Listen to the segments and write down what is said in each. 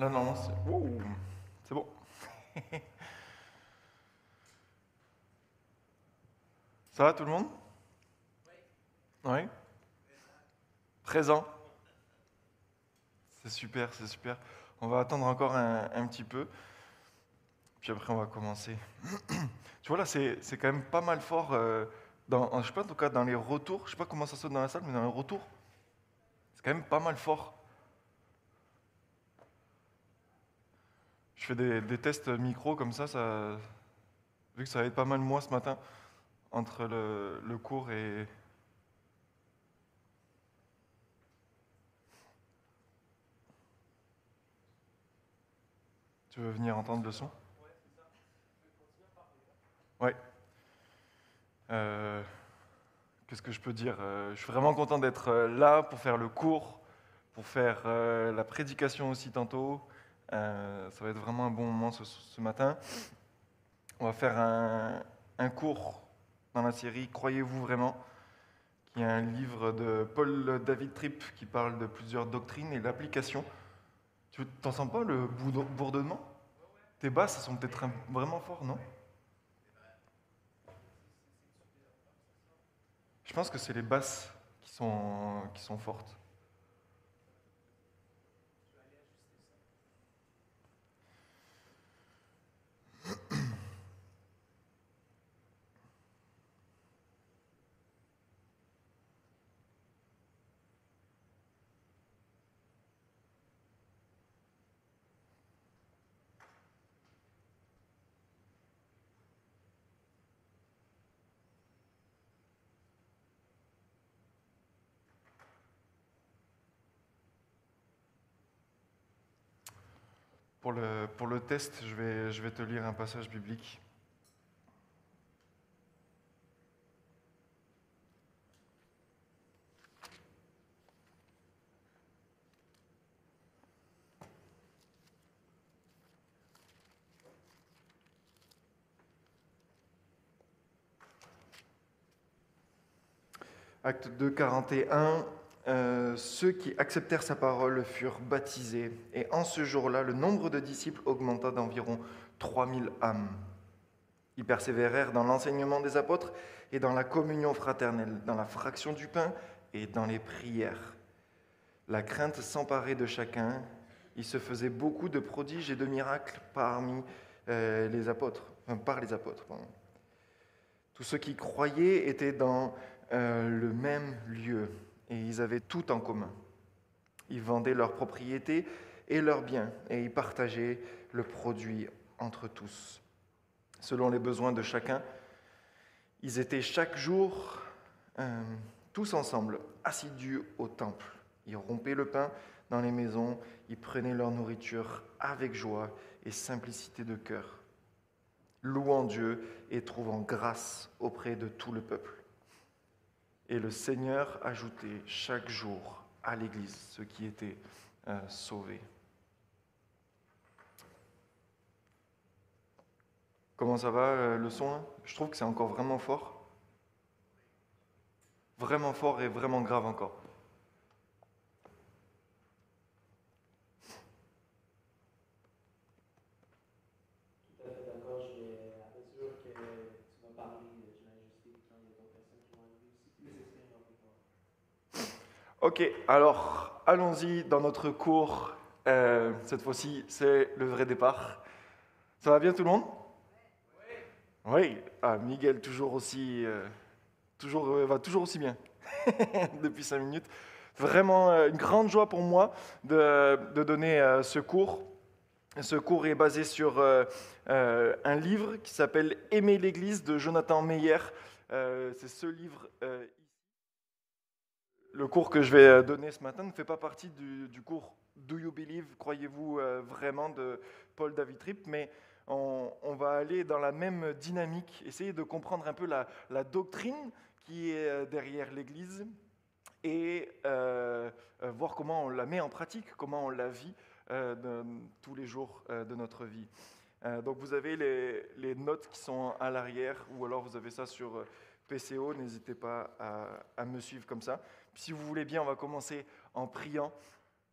Là, normalement, c'est... Wow, c'est bon. Ça va tout le monde? Oui. Présent. C'est super, c'est super. On va attendre encore un petit peu, puis après on va commencer. Tu vois là, c'est quand même pas mal fort. Je sais pas en tout cas dans les retours, je sais pas comment ça sonne dans la salle, mais dans les retours, c'est quand même pas mal fort. Je fais des tests micro comme ça, vu que ça va être pas mal moi ce matin, entre le cours et... Tu veux venir entendre le son? Ouais. Euh, Qu'est-ce que je peux dire? Je suis vraiment content d'être là pour faire le cours, pour faire la prédication aussi tantôt. Ça va être vraiment un bon moment ce matin. On va faire un cours dans la série Croyez-vous vraiment, qui est un livre de Paul David Tripp qui parle de plusieurs doctrines et l'application. Tu t'en sens pas le bourdonnement? Tes basses, elles sont peut-être vraiment fortes, non? Je pense que c'est les basses qui sont fortes. Pour le test, je vais te lire un passage biblique. Acte 2, 41. Ceux qui acceptèrent sa parole furent baptisés, et en ce jour-là, le nombre de disciples augmenta d'environ 3000 âmes. Ils persévérèrent dans l'enseignement des apôtres et dans la communion fraternelle, dans la fraction du pain et dans les prières. La crainte s'emparait de chacun. Il se faisait beaucoup de prodiges et de miracles parmi les apôtres, par les apôtres. Pardon. Tous ceux qui croyaient étaient dans le même lieu et ils avaient tout en commun. Ils vendaient leurs propriétés et leurs biens et ils partageaient le produit entre tous. Selon les besoins de chacun, ils étaient chaque jour tous ensemble, assidus au temple. Ils rompaient le pain dans les maisons, ils prenaient leur nourriture avec joie et simplicité de cœur, louant Dieu et trouvant grâce auprès de tout le peuple. Et le Seigneur ajoutait chaque jour à l'Église ceux qui étaient sauvés. Comment ça va le son hein? Je trouve que c'est encore vraiment fort. Vraiment fort et vraiment grave encore. Tout à fait d'accord. Je vais, à mesure que tu vas parler, je vais ajuster quand il y a d'autres personnes qui vont arriver aussi. Mais s'exprimer un peu toi. Ok, alors allons-y dans notre cours. Cette fois-ci, c'est le vrai départ. Ça va bien tout le monde? Oui. Ah, Miguel, va toujours aussi bien depuis 5 minutes. Vraiment une grande joie pour moi de donner ce cours. Ce cours est basé sur un livre qui s'appelle Aimer l'Église de Jonathan Meyer. C'est ce livre ici. Le cours que je vais donner ce matin ne fait pas partie du cours Do You Believe, croyez-vous vraiment de Paul David Tripp, mais on va aller dans la même dynamique, essayer de comprendre un peu la doctrine qui est derrière l'Église et voir comment on la met en pratique, comment on la vit tous les jours de notre vie. Donc vous avez les notes qui sont à l'arrière, ou alors vous avez ça sur PCO, n'hésitez pas à me suivre comme ça. Puis si vous voulez bien, on va commencer en priant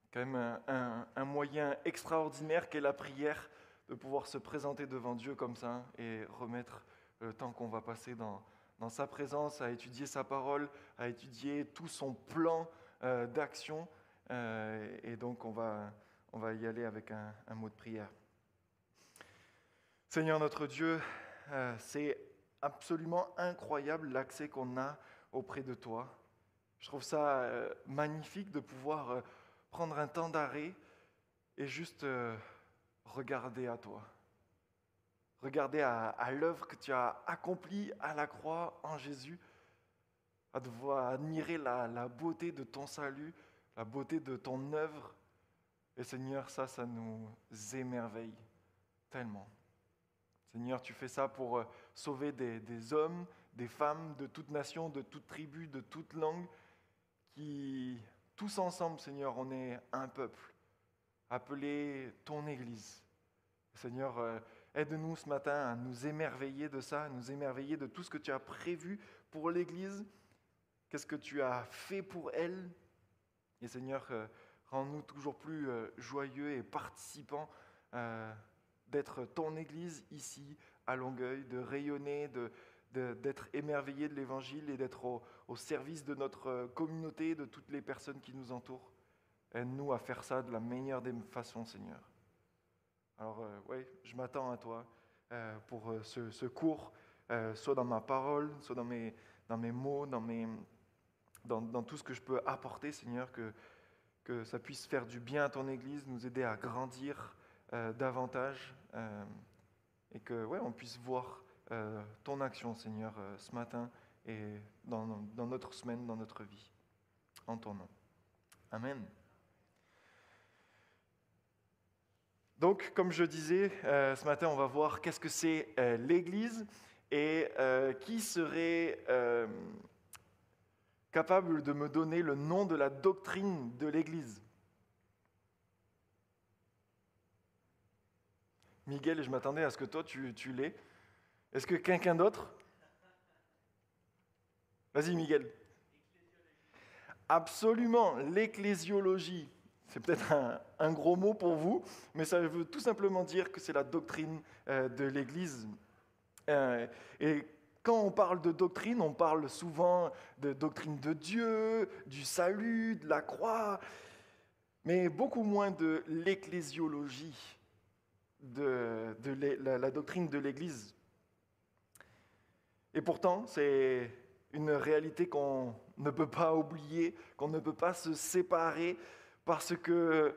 quand même un moyen extraordinaire qu'est la prière, de pouvoir se présenter devant Dieu comme ça et remettre le temps qu'on va passer dans sa présence, à étudier sa parole, à étudier tout son plan d'action. Et donc on va y aller avec un mot de prière. Seigneur notre Dieu, c'est absolument incroyable l'accès qu'on a auprès de toi. Je trouve ça magnifique de pouvoir prendre un temps d'arrêt et juste regarder à toi. Regarder à l'œuvre que tu as accomplie à la croix en Jésus, à devoir admirer la beauté de ton salut, la beauté de ton œuvre. Et Seigneur, ça nous émerveille tellement. Seigneur, tu fais ça pour sauver des hommes, des femmes de toute nation, de toute tribu, de toute langue, qui, tous ensemble, Seigneur, on est un peuple, appelé ton Église. Seigneur, aide-nous ce matin à nous émerveiller de ça, à nous émerveiller de tout ce que tu as prévu pour l'Église, qu'est-ce que tu as fait pour elle. Et Seigneur, rends-nous toujours plus joyeux et participants d'être ton Église ici, à Longueuil, de rayonner, d'être émerveillés de l'Évangile et d'être au service de notre communauté, de toutes les personnes qui nous entourent. Aide-nous à faire ça de la meilleure des façons, Seigneur. Alors, oui, je m'attends à toi pour ce cours, soit dans ma parole, soit dans mes mots, dans tout ce que je peux apporter, Seigneur, que ça puisse faire du bien à ton Église, nous aider à grandir davantage et que on puisse voir ton action, Seigneur, ce matin et dans notre semaine, dans notre vie. En ton nom. Amen. Donc, comme je disais, ce matin, on va voir qu'est-ce que c'est l'Église et qui serait capable de me donner le nom de la doctrine de l'Église. Miguel, je m'attendais à ce que toi, tu l'aies. Est-ce que quelqu'un d'autre? Vas-y, Miguel. Absolument, l'ecclésiologie. C'est peut-être un gros mot pour vous, mais ça veut tout simplement dire que c'est la doctrine de l'Église. Et quand on parle de doctrine, on parle souvent de doctrine de Dieu, du salut, de la croix, mais beaucoup moins de l'ecclésiologie, de la doctrine de l'Église. Et pourtant, c'est une réalité qu'on ne peut pas oublier, qu'on ne peut pas se séparer, parce que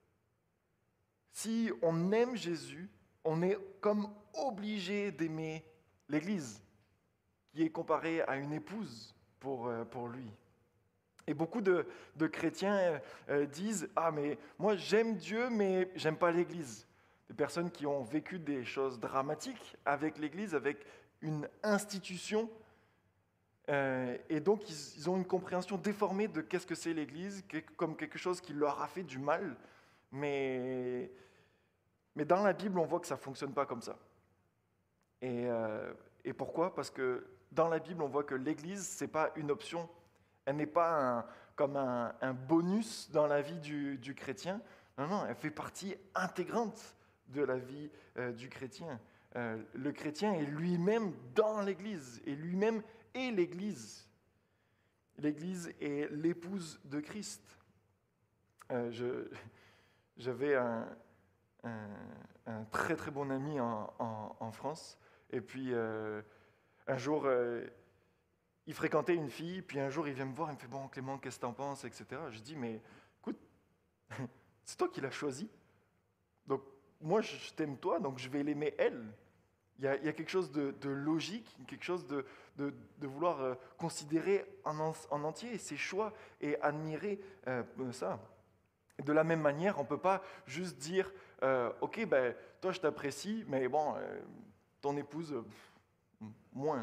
si on aime Jésus, on est comme obligé d'aimer l'Église, qui est comparée à une épouse pour lui. Et beaucoup de chrétiens disent « Ah, mais moi j'aime Dieu, mais j'aime pas l'Église ». Des personnes qui ont vécu des choses dramatiques avec l'Église, avec une institution. Et donc, ils ont une compréhension déformée de qu'est-ce que c'est l'Église, comme quelque chose qui leur a fait du mal. Mais dans la Bible, on voit que ça ne fonctionne pas comme ça. Et pourquoi? Parce que dans la Bible, on voit que l'Église, ce n'est pas une option. Elle n'est pas comme un bonus dans la vie du chrétien. Non, elle fait partie intégrante de la vie du chrétien. Le chrétien est lui-même dans l'Église, et lui-même est l'Église. L'Église est l'épouse de Christ. J'avais un très très bon ami en France, et puis un jour, il fréquentait une fille, puis un jour il vient me voir, il me fait « Bon Clément, qu'est-ce que t'en penses ?» etc. Je dis « Mais écoute, c'est toi qui l'as choisi. Donc moi je t'aime toi, donc je vais l'aimer elle. » Il y a quelque chose de logique, quelque chose de vouloir considérer en entier ses choix et admirer ça. De la même manière, on ne peut pas juste dire « Ok, ben, toi je t'apprécie, mais bon, ton épouse, moins. »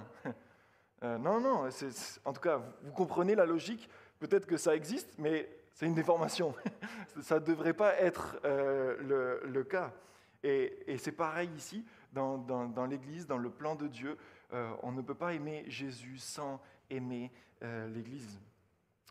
Non, en tout cas, vous comprenez la logique. Peut-être que ça existe, mais c'est une déformation. Ça ne devrait pas être le cas. Et c'est pareil ici, dans l'Église, dans le plan de Dieu. On ne peut pas aimer Jésus sans aimer l'Église.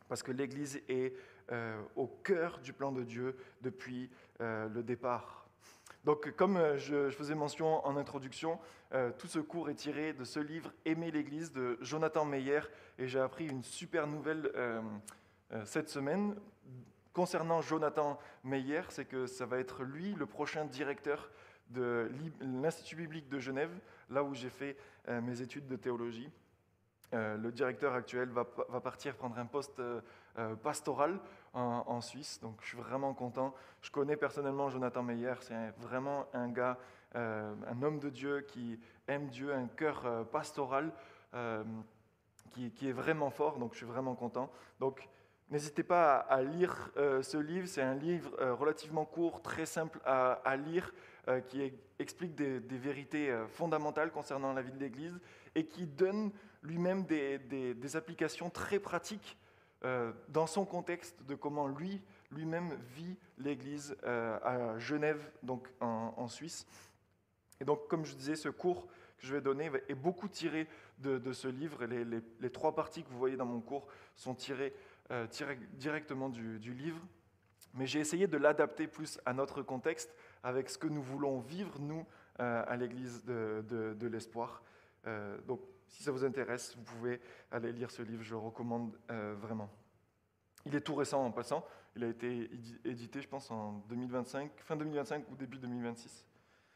parce que l'Église est au cœur du plan de Dieu depuis le départ. Donc, comme je faisais mention en introduction, tout ce cours est tiré de ce livre « Aimer l'Église » de Jonathan Meyer, et j'ai appris une super nouvelle cette semaine concernant Jonathan Meyer, c'est que ça va être lui le prochain directeur de l'Institut biblique de Genève, là où j'ai fait mes études de théologie. Le directeur actuel va partir prendre un poste pastoral en Suisse, donc je suis vraiment content. Je connais personnellement Jonathan Meyer, c'est vraiment un gars, un homme de Dieu qui aime Dieu, un cœur pastoral qui est vraiment fort, donc je suis vraiment content. Donc n'hésitez pas à lire ce livre, c'est un livre relativement court, très simple à lire, qui explique des vérités fondamentales concernant la vie de l'Église et qui donne lui-même des applications très pratiques dans son contexte de comment lui-même vit l'Église à Genève, donc en Suisse. Et donc, comme je disais, ce cours que je vais donner est beaucoup tiré de ce livre. Les 3 parties que vous voyez dans mon cours sont tirées directement du livre. Mais j'ai essayé de l'adapter plus à notre contexte, avec ce que nous voulons vivre, nous, à l'Église de l'Espoir. Donc, si ça vous intéresse, vous pouvez aller lire ce livre, je le recommande vraiment. Il est tout récent en passant, il a été édité, je pense, en 2025, fin 2025 ou début 2026.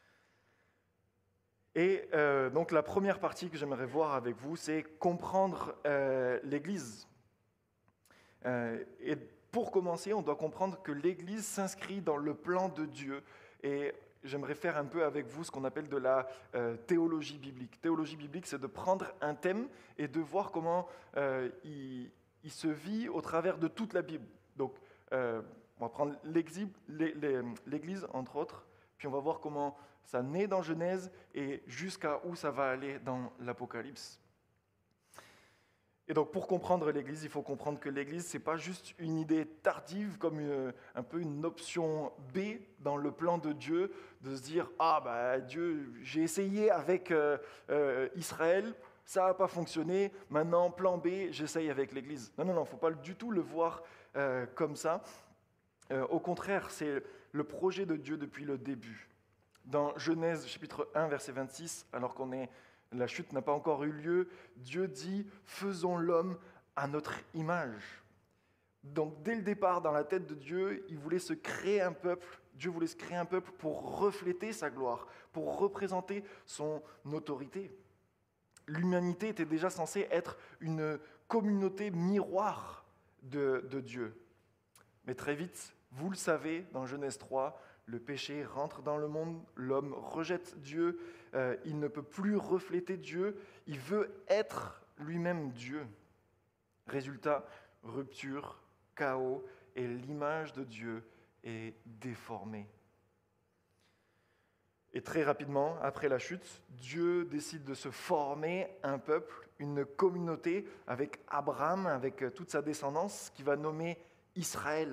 Et donc la première partie que j'aimerais voir avec vous, c'est comprendre l'Église. Et pour commencer, on doit comprendre que l'Église s'inscrit dans le plan de Dieu. Et j'aimerais faire un peu avec vous ce qu'on appelle de la théologie biblique. Théologie biblique, c'est de prendre un thème et de voir comment il se vit au travers de toute la Bible. Donc, on va prendre l'Église, entre autres, puis on va voir comment ça naît dans Genèse et jusqu'à où ça va aller dans l'Apocalypse. Et donc, pour comprendre l'Église, il faut comprendre que l'Église, ce n'est pas juste une idée tardive, comme un peu une option B dans le plan de Dieu, de se dire « Ah, bah, Dieu, j'ai essayé avec Israël, ça n'a pas fonctionné, maintenant, plan B, j'essaye avec l'Église. » Non, il ne faut pas du tout le voir comme ça. Au contraire, c'est le projet de Dieu depuis le début. Dans Genèse chapitre 1, verset 26, alors la chute n'a pas encore eu lieu, Dieu dit « Faisons l'homme à notre image ». Donc dès le départ, dans la tête de Dieu, il voulait se créer un peuple, Dieu voulait se créer un peuple pour refléter sa gloire, pour représenter son autorité. L'humanité était déjà censée être une communauté miroir de Dieu. Mais très vite, vous le savez, dans Genèse 3, le péché rentre dans le monde, l'homme rejette Dieu, il ne peut plus refléter Dieu, il veut être lui-même Dieu. Résultat, rupture, chaos, et l'image de Dieu est déformée. Et très rapidement, après la chute, Dieu décide de se former un peuple, une communauté avec Abraham, avec toute sa descendance, qui va nommer Israël.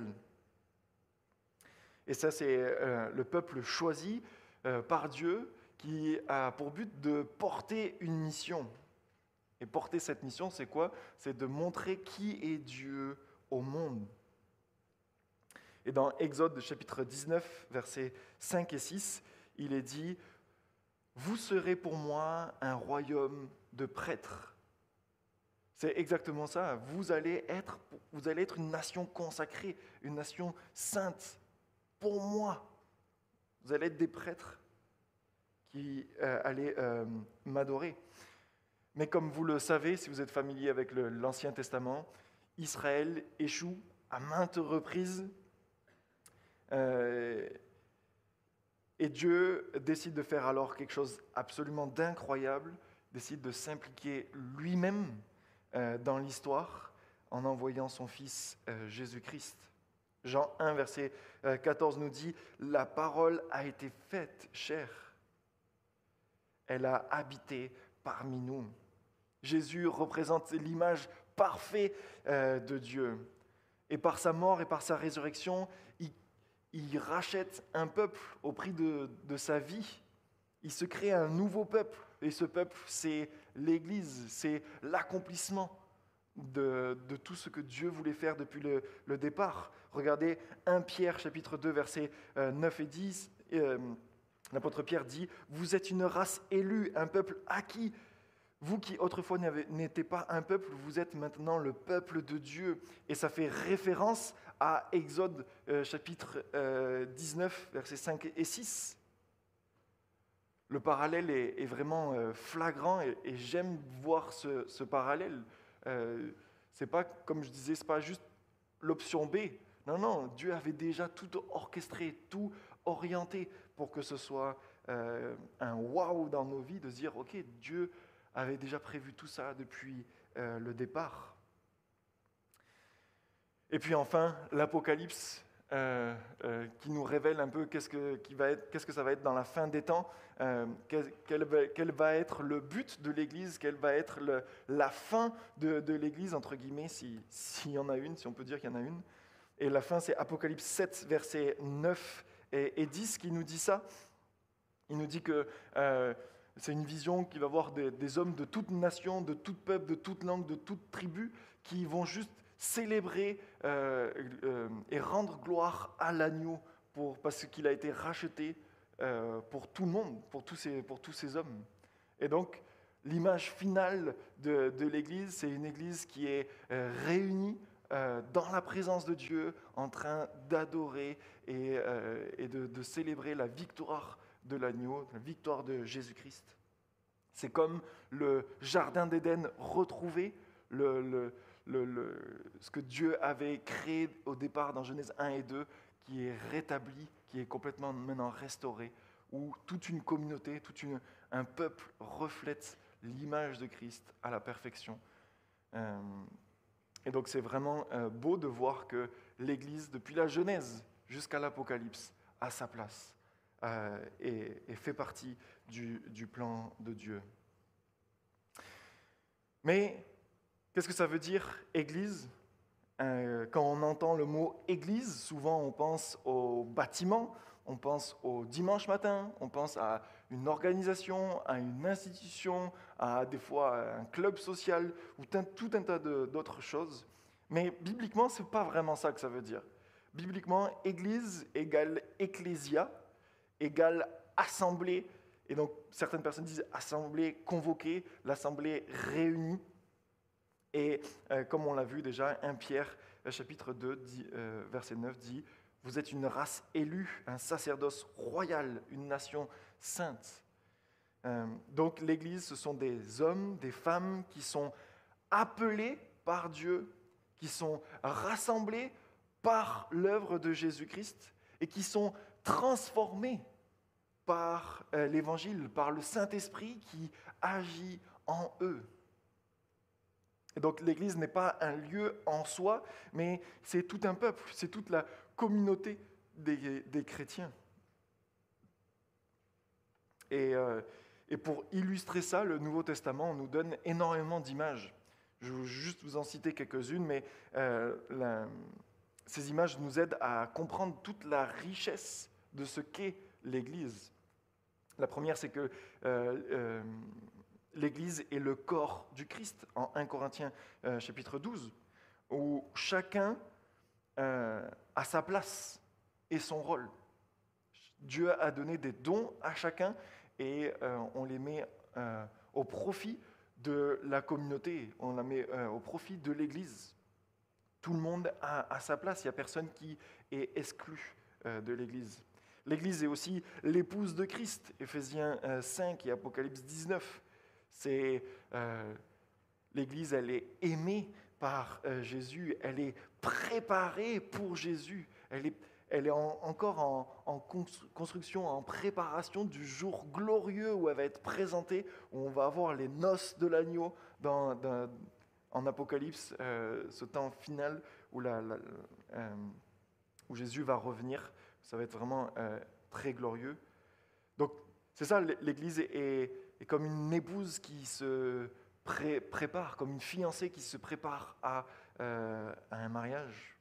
Et ça, c'est le peuple choisi par Dieu qui a pour but de porter une mission. Et porter cette mission, c'est quoi? C'est de montrer qui est Dieu au monde. Et dans Exode chapitre 19, versets 5 et 6, il est dit « Vous serez pour moi un royaume de prêtres ». C'est exactement ça. Vous allez être une nation consacrée, une nation sainte. Pour moi, vous allez être des prêtres qui allez m'adorer. Mais comme vous le savez, si vous êtes familier avec l'Ancien Testament, Israël échoue à maintes reprises et Dieu décide de faire alors quelque chose absolument d'incroyable, décide de s'impliquer lui-même dans l'histoire en envoyant son Fils Jésus-Christ. Jean 1, verset 14 nous dit « La parole a été faite chair. Elle a habité parmi nous. » Jésus représente l'image parfaite de Dieu. Et par sa mort et par sa résurrection, il rachète un peuple au prix de sa vie. Il se crée un nouveau peuple. Et ce peuple, c'est l'Église, c'est l'accomplissement de tout ce que Dieu voulait faire depuis le départ. Regardez 1 Pierre chapitre 2 versets 9 et 10. L'apôtre Pierre dit « Vous êtes une race élue, un peuple acquis. Vous qui autrefois n'étiez pas un peuple, vous êtes maintenant le peuple de Dieu. » Et ça fait référence à Exode chapitre 19 versets 5 et 6. Le parallèle est vraiment flagrant et j'aime voir ce parallèle. C'est pas, comme je disais, c'est pas juste l'option B. Non, Dieu avait déjà tout orchestré, tout orienté pour que ce soit un waouh dans nos vies, de se dire, ok, Dieu avait déjà prévu tout ça depuis le départ. Et puis enfin, l'Apocalypse qui nous révèle un peu qu'est-ce que ça va être dans la fin des temps, quel va être le but de l'Église, quelle va être la fin de l'Église, entre guillemets, s'il y en a une, si on peut dire qu'il y en a une. Et la fin, c'est Apocalypse 7, versets 9 et 10 qui nous dit ça. Il nous dit que c'est une vision qui va voir des hommes de toute nation, de tout peuple, de toute langue, de toute tribu, qui vont juste célébrer et rendre gloire à l'agneau parce qu'il a été racheté pour tout le monde, pour tous ces hommes. Et donc, l'image finale de l'Église, c'est une Église qui est réunie dans la présence de Dieu, en train d'adorer et de célébrer la victoire de l'agneau, la victoire de Jésus-Christ. C'est comme le jardin d'Éden retrouvé, ce que Dieu avait créé au départ dans Genèse 1 et 2, qui est rétabli, qui est complètement maintenant restauré, où toute une communauté, un peuple reflète l'image de Christ à la perfection. Et donc c'est vraiment beau de voir que l'Église, depuis la Genèse jusqu'à l'Apocalypse, a sa place et fait partie du plan de Dieu. Mais qu'est-ce que ça veut dire, Église ? Quand on entend le mot Église, souvent on pense au bâtiment, on pense au dimanche matin, on pense à une organisation, à une institution, à des fois à un club social ou tout un tas d'autres choses. Mais bibliquement, ce n'est pas vraiment ça que ça veut dire. Bibliquement, Église égale ecclésia, égale assemblée. Et donc, certaines personnes disent assemblée convoquée, l'assemblée réunie. Et comme on l'a vu déjà, 1 Pierre, chapitre 2, verset 9, dit « Vous êtes une race élue, un sacerdoce royal, une nation sainte. » Donc l'Église, ce sont des hommes, des femmes qui sont appelés par Dieu, qui sont rassemblés par l'œuvre de Jésus-Christ et qui sont transformés par l'Évangile, par le Saint-Esprit qui agit en eux. Et donc l'Église n'est pas un lieu en soi, mais c'est tout un peuple, c'est toute la communauté des chrétiens. Et pour illustrer ça, le Nouveau Testament nous donne énormément d'images. Je vais juste vous en citer quelques-unes, mais ces images nous aident à comprendre toute la richesse de ce qu'est l'Église. La première, c'est que l'Église est le corps du Christ, en 1 Corinthiens chapitre 12, où chacun a sa place et son rôle. Dieu a donné des dons à chacun et on les met au profit de la communauté, on la met au profit de l'Église. Tout le monde a sa place, il n'y a personne qui est exclu de l'Église. L'Église est aussi l'épouse de Christ, Éphésiens 5 et Apocalypse 19. L'Église, elle est aimée par Jésus, elle est préparée pour Jésus, elle est encore en construction, en préparation du jour glorieux où elle va être présentée, où on va avoir les noces de l'agneau en Apocalypse, ce temps final où Jésus va revenir. Ça va être vraiment très glorieux. Donc, c'est ça, l'Église est comme une épouse qui se prépare, comme une fiancée qui se prépare à un mariage.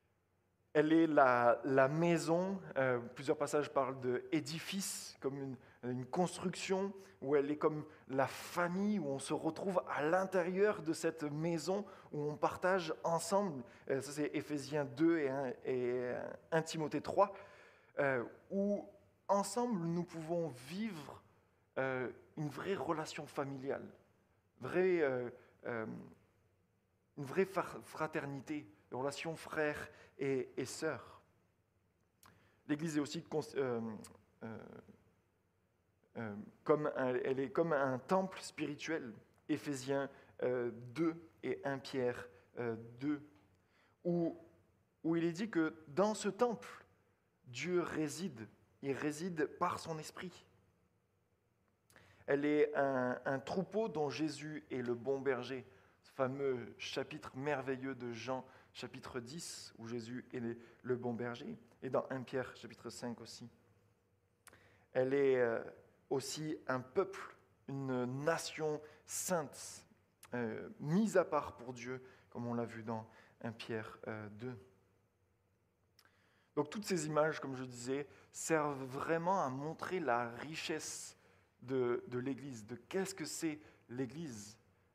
Elle est la maison, plusieurs passages parlent d'édifice, comme une construction, où elle est comme la famille, où on se retrouve à l'intérieur de cette maison, où on partage ensemble. Ça, c'est Éphésiens 2 et 1 Timothée 3, où ensemble, nous pouvons vivre une vraie relation familiale, une vraie fraternité, une relation frère et sœur. L'Église est aussi elle est comme un temple spirituel, Éphésiens 2 et 1 Pierre 2, où il est dit que dans ce temple, Dieu réside, il réside par son esprit. Elle est un troupeau dont Jésus est le bon berger, ce fameux chapitre merveilleux de Jean, chapitre 10, où Jésus est le bon berger, et dans 1 Pierre, chapitre 5 aussi. Elle est aussi un peuple, une nation sainte, mise à part pour Dieu, comme on l'a vu dans 1 Pierre 2. Donc toutes ces images, comme je disais, servent vraiment à montrer la richesse de l'Église, de qu'est-ce que c'est l'Église.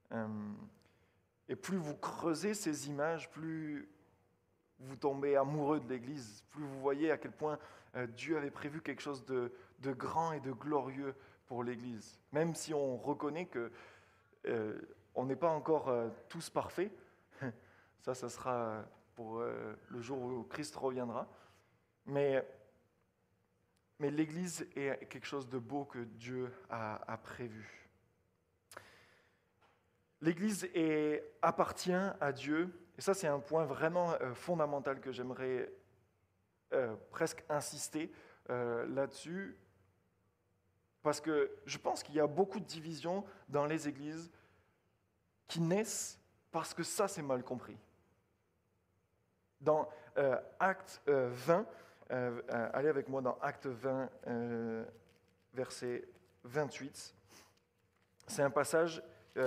Et plus vous creusez ces images, plus vous tombez amoureux de l'Église, plus vous voyez à quel point Dieu avait prévu quelque chose de grand et de glorieux pour l'Église. Même si on reconnaît que on n'est pas encore tous parfaits, ça sera pour le jour où Christ reviendra, mais l'Église est quelque chose de beau que Dieu a prévu. L'Église appartient à Dieu, et ça c'est un point vraiment fondamental que j'aimerais presque insister là-dessus, parce que je pense qu'il y a beaucoup de divisions dans les églises qui naissent parce que ça c'est mal compris. Dans Actes 20, allez avec moi dans Actes 20, verset 28, c'est un passage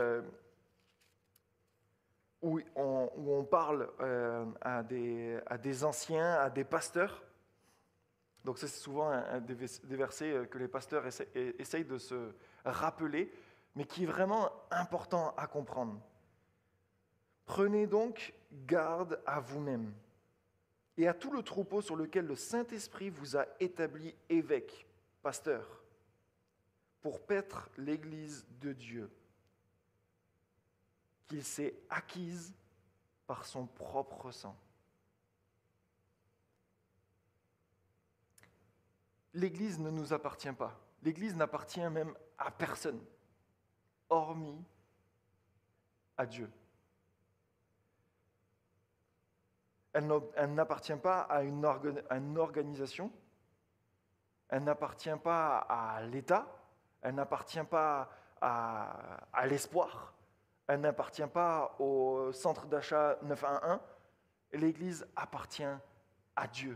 où on parle à des anciens, à des pasteurs. Donc c'est souvent des versets que les pasteurs essayent de se rappeler, mais qui est vraiment important à comprendre. Prenez donc garde à vous-même et à tout le troupeau sur lequel le Saint-Esprit vous a établi évêque, pasteur, pour paître l'Église de Dieu, qu'il s'est acquise par son propre sang. L'Église ne nous appartient pas. L'Église n'appartient même à personne, hormis à Dieu. Elle n'appartient pas à une organisation, elle n'appartient pas à l'État, elle n'appartient pas à l'espoir, elle n'appartient pas au centre d'achat 911. L'Église appartient à Dieu.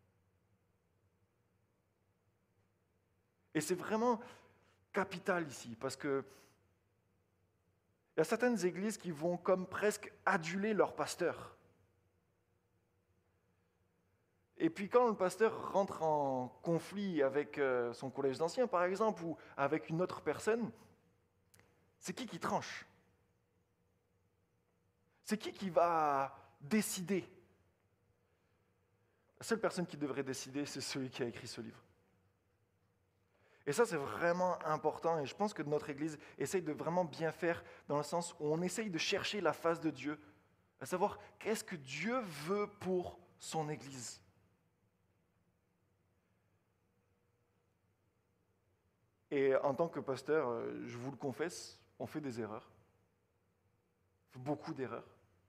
Et c'est vraiment capital ici, parce que il y a certaines églises qui vont comme presque aduler leur pasteur. Et puis quand le pasteur rentre en conflit avec son collège d'anciens, par exemple, ou avec une autre personne, c'est qui tranche? C'est qui va décider? La seule personne qui devrait décider, c'est celui qui a écrit ce livre. Et ça, c'est vraiment important, et je pense que notre Église essaye de vraiment bien faire dans le sens où on essaye de chercher la face de Dieu, à savoir qu'est-ce que Dieu veut pour son Église. Et en tant que pasteur, je vous le confesse, on fait des erreurs. On fait beaucoup d'erreurs.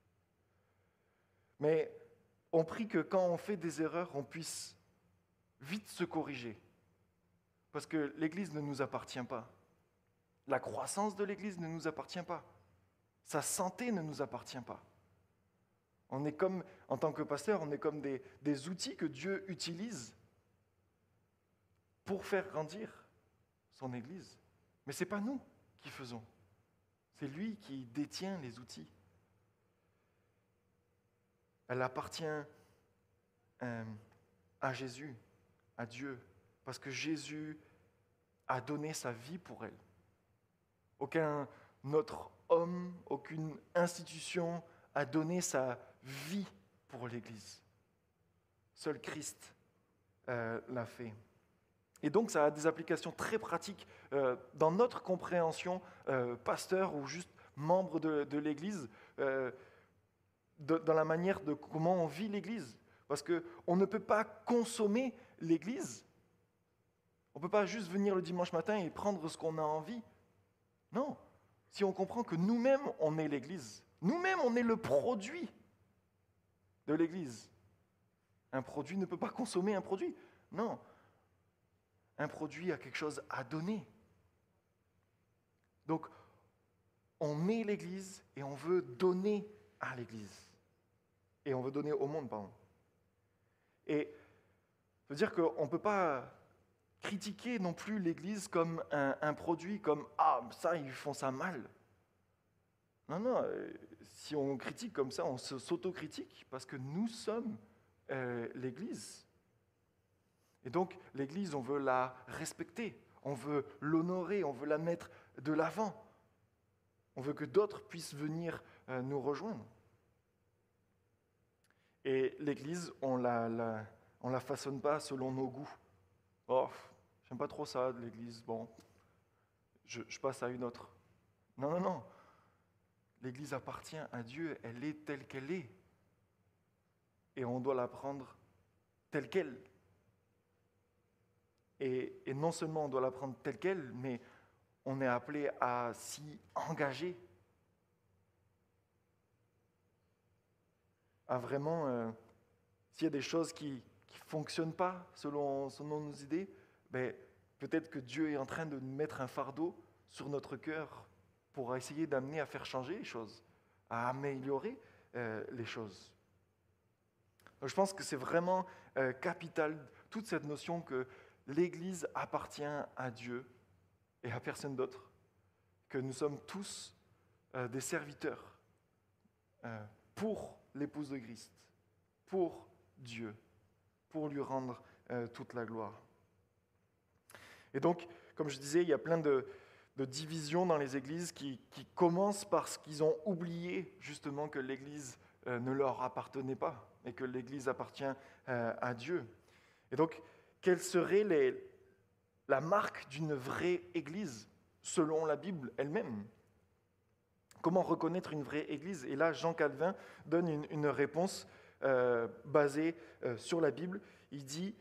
Mais on prie que quand on fait des erreurs, on puisse vite se corriger. Parce que l'Église ne nous appartient pas. La croissance de l'Église ne nous appartient pas. Sa santé ne nous appartient pas. On est comme, en tant que pasteur, on est comme des outils que Dieu utilise pour faire grandir son Église. Mais ce n'est pas nous qui faisons. C'est lui qui détient les outils. Elle appartient à Jésus, à Dieu, parce que Jésus a donné sa vie pour elle. Aucun autre homme, aucune institution a donné sa vie pour l'Église. Seul Christ l'a fait. Et donc ça a des applications très pratiques dans notre compréhension, pasteur ou juste membre de l'Église, dans la manière de comment on vit l'Église. Parce qu'on ne peut pas consommer l'Église. On ne peut pas juste venir le dimanche matin et prendre ce qu'on a envie. Non. Si on comprend que nous-mêmes, on est l'Église, nous-mêmes, on est le produit de l'Église. Un produit ne peut pas consommer un produit. Non. Un produit a quelque chose à donner. Donc, on est l'Église et on veut donner à l'Église. Et on veut donner au monde, pardon. Et ça veut dire qu'on ne peut pas critiquer non plus l'Église comme un produit, comme « Ah, ça, ils font ça mal ». Non, si on critique comme ça, on s'autocritique parce que nous sommes l'Église. Et donc, l'Église, on veut la respecter, on veut l'honorer, on veut la mettre de l'avant. On veut que d'autres puissent venir nous rejoindre. Et l'Église, on la façonne pas selon nos goûts. Oh, j'aime pas trop ça de l'Église, bon, je passe à une autre. Non. L'Église appartient à Dieu, elle est telle qu'elle est. Et on doit la prendre telle qu'elle. Et non seulement on doit la prendre telle qu'elle, mais on est appelé à s'y engager. À vraiment, s'il y a des choses qui ne fonctionnent pas selon nos idées, ben, peut-être que Dieu est en train de mettre un fardeau sur notre cœur pour essayer d'amener à faire changer les choses, à améliorer les choses. Donc, je pense que c'est vraiment capital, toute cette notion que l'Église appartient à Dieu et à personne d'autre, que nous sommes tous des serviteurs pour l'épouse de Christ, pour Dieu, pour lui rendre toute la gloire. Et donc, comme je disais, il y a plein de divisions dans les églises qui commencent parce qu'ils ont oublié justement que l'église ne leur appartenait pas et que l'église appartient à Dieu. Et donc, quelle serait la marque d'une vraie église selon la Bible elle-même ? Comment reconnaître une vraie église ? Et là, Jean Calvin donne une réponse basée sur la Bible. Il dit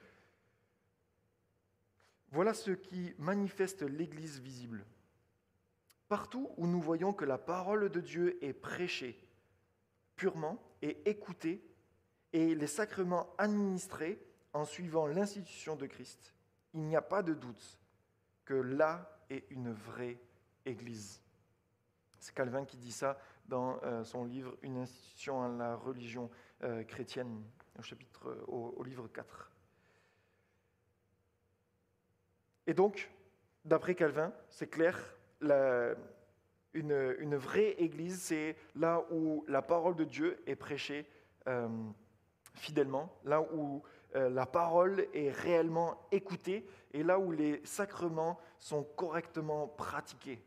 « Voilà ce qui manifeste l'église visible. Partout où nous voyons que la parole de Dieu est prêchée purement et écoutée, et les sacrements administrés en suivant l'institution de Christ, il n'y a pas de doute que là est une vraie église. » C'est Calvin qui dit ça dans son livre « Une institution à la religion chrétienne », au livre 4. Et donc, d'après Calvin, c'est clair, une vraie église, c'est là où la parole de Dieu est prêchée fidèlement, là où la parole est réellement écoutée et là où les sacrements sont correctement pratiqués.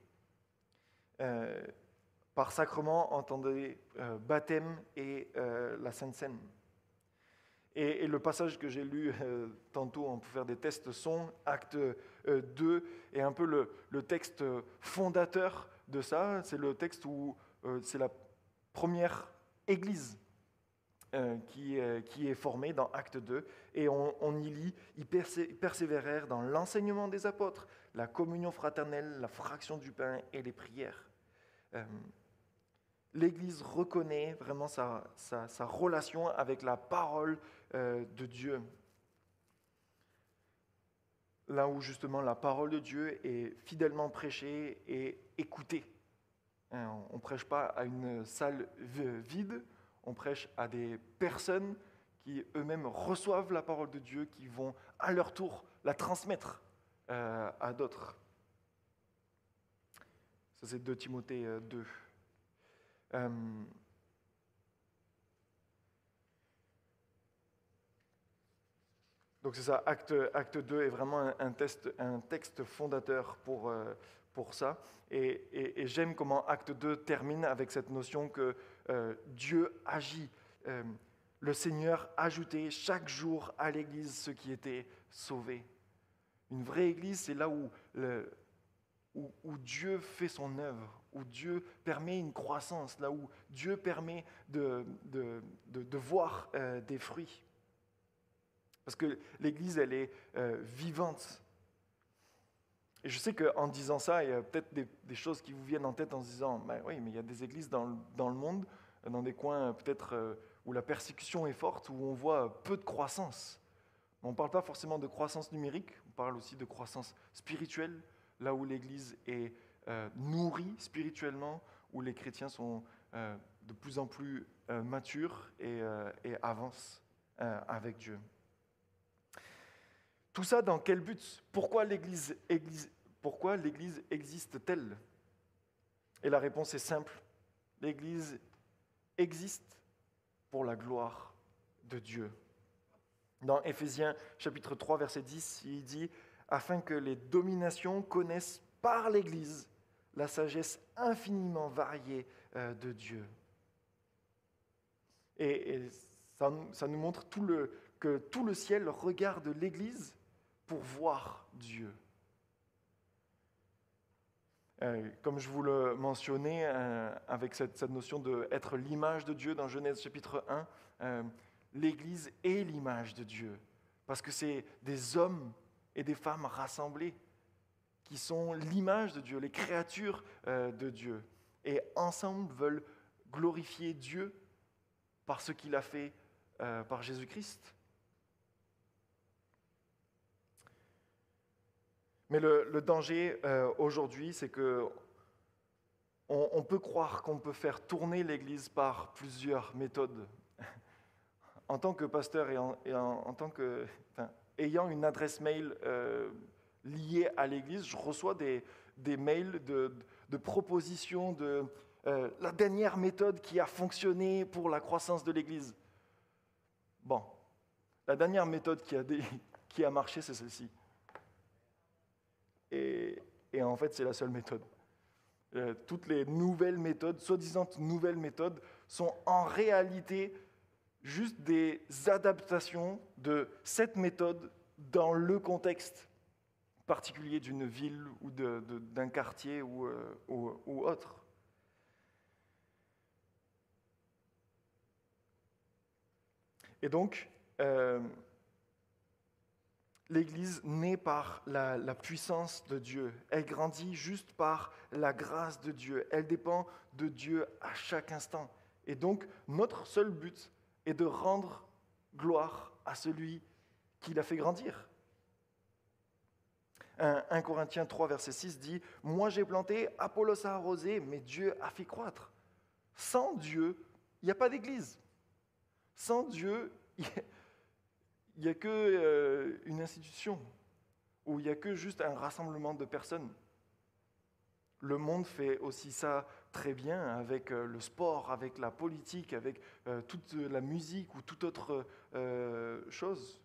Par sacrement, entendez baptême et la Sainte Seine. Et le passage que j'ai lu tantôt, on peut faire des tests, sont Acte 2, et un peu le texte fondateur de ça, c'est le texte où c'est la première église qui est formée dans Acte 2, et on y lit « Ils persévérèrent dans l'enseignement des apôtres, la communion fraternelle, la fraction du pain et les prières. » L'Église reconnaît vraiment sa relation avec la parole de Dieu. Là où justement la parole de Dieu est fidèlement prêchée et écoutée. On ne prêche pas à une salle vide, on prêche à des personnes qui eux-mêmes reçoivent la parole de Dieu, qui vont à leur tour la transmettre à d'autres. Ça c'est 2 Timothée 2. Donc c'est ça, acte 2 est vraiment un texte fondateur pour ça. Et j'aime comment acte 2 termine avec cette notion que Dieu agit. Le Seigneur ajoutait chaque jour à l'Église ceux qui étaient sauvés. Une vraie Église, c'est là où Dieu fait son œuvre, où Dieu permet une croissance, là où Dieu permet de voir des fruits. Parce que l'Église, elle est vivante. Et je sais qu'en disant ça, il y a peut-être des choses qui vous viennent en tête en se disant « oui, mais il y a des églises dans le monde, dans des coins peut-être où la persécution est forte, où on voit peu de croissance. » On ne parle pas forcément de croissance numérique, on parle aussi de croissance spirituelle, là où l'Église est nourrie spirituellement, où les chrétiens sont de plus en plus matures et avancent avec Dieu. Tout ça dans quel but ? Pourquoi l'Église existe-t-elle ? Et la réponse est simple. L'Église existe pour la gloire de Dieu. Dans Éphésiens chapitre 3, verset 10, il dit « Afin que les dominations connaissent par l'Église la sagesse infiniment variée de Dieu. » Et ça nous montre que tout le ciel regarde l'Église pour voir Dieu. Comme je vous le mentionnais, avec cette notion d'être l'image de Dieu dans Genèse chapitre 1, l'Église est l'image de Dieu, parce que c'est des hommes et des femmes rassemblés qui sont l'image de Dieu, les créatures de Dieu, et ensemble veulent glorifier Dieu par ce qu'il a fait par Jésus-Christ. Mais le danger aujourd'hui, c'est que on peut croire qu'on peut faire tourner l'Église par plusieurs méthodes. En tant que pasteur ayant une adresse mail liée à l'Église, je reçois des mails de propositions de la dernière méthode qui a fonctionné pour la croissance de l'Église. Bon, la dernière méthode qui a marché, c'est celle-ci. Et en fait, c'est la seule méthode. Toutes les nouvelles méthodes, soi-disant nouvelles méthodes, sont en réalité juste des adaptations de cette méthode dans le contexte particulier d'une ville ou d'un quartier ou autre. Et donc, l'Église naît par la puissance de Dieu. Elle grandit juste par la grâce de Dieu. Elle dépend de Dieu à chaque instant. Et donc, notre seul but est de rendre gloire à celui qui l'a fait grandir. 1 Corinthiens 3, verset 6 dit « Moi j'ai planté, Apollos a arrosé, mais Dieu a fait croître. » Sans Dieu, il n'y a pas d'Église. Sans Dieu, il n'y a qu'une institution, ou il n'y a que juste un rassemblement de personnes. Le monde fait aussi ça très bien avec le sport, avec la politique, avec toute la musique ou toute autre chose.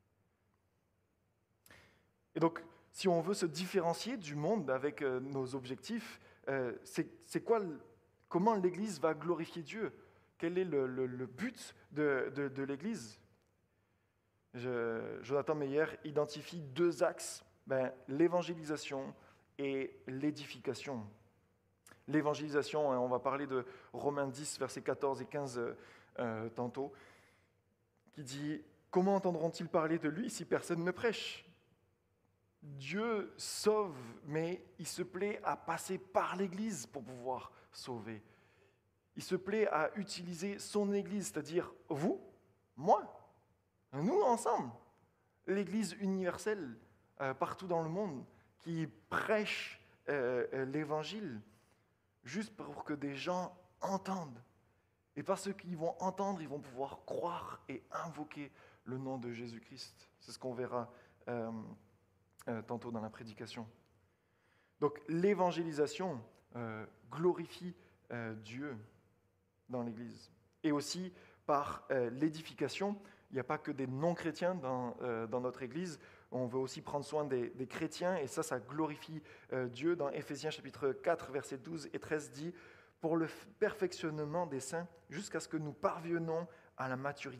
Et donc, si on veut se différencier du monde avec nos objectifs, comment l'Église va glorifier Dieu ? Quel est le but de l'Église ? Jonathan Meyer identifie 2 axes, l'évangélisation et l'édification. L'évangélisation, on va parler de Romains 10, versets 14 et 15 tantôt, qui dit « Comment entendront-ils parler de lui si personne ne prêche ?» Dieu sauve, mais il se plaît à passer par l'Église pour pouvoir sauver. Il se plaît à utiliser son Église, c'est-à-dire vous, moi, nous ensemble, l'Église universelle partout dans le monde qui prêche l'Évangile juste pour que des gens entendent. Et parce qu'ils vont entendre, ils vont pouvoir croire et invoquer le nom de Jésus-Christ. C'est ce qu'on verra tantôt dans la prédication. Donc l'évangélisation glorifie Dieu dans l'Église. Et aussi par l'édification, il n'y a pas que des non-chrétiens dans notre Église, on veut aussi prendre soin des chrétiens, et ça glorifie Dieu. Dans Éphésiens chapitre 4, versets 12 et 13 dit « Pour le perfectionnement des saints, jusqu'à ce que nous parvenions à la maturité. »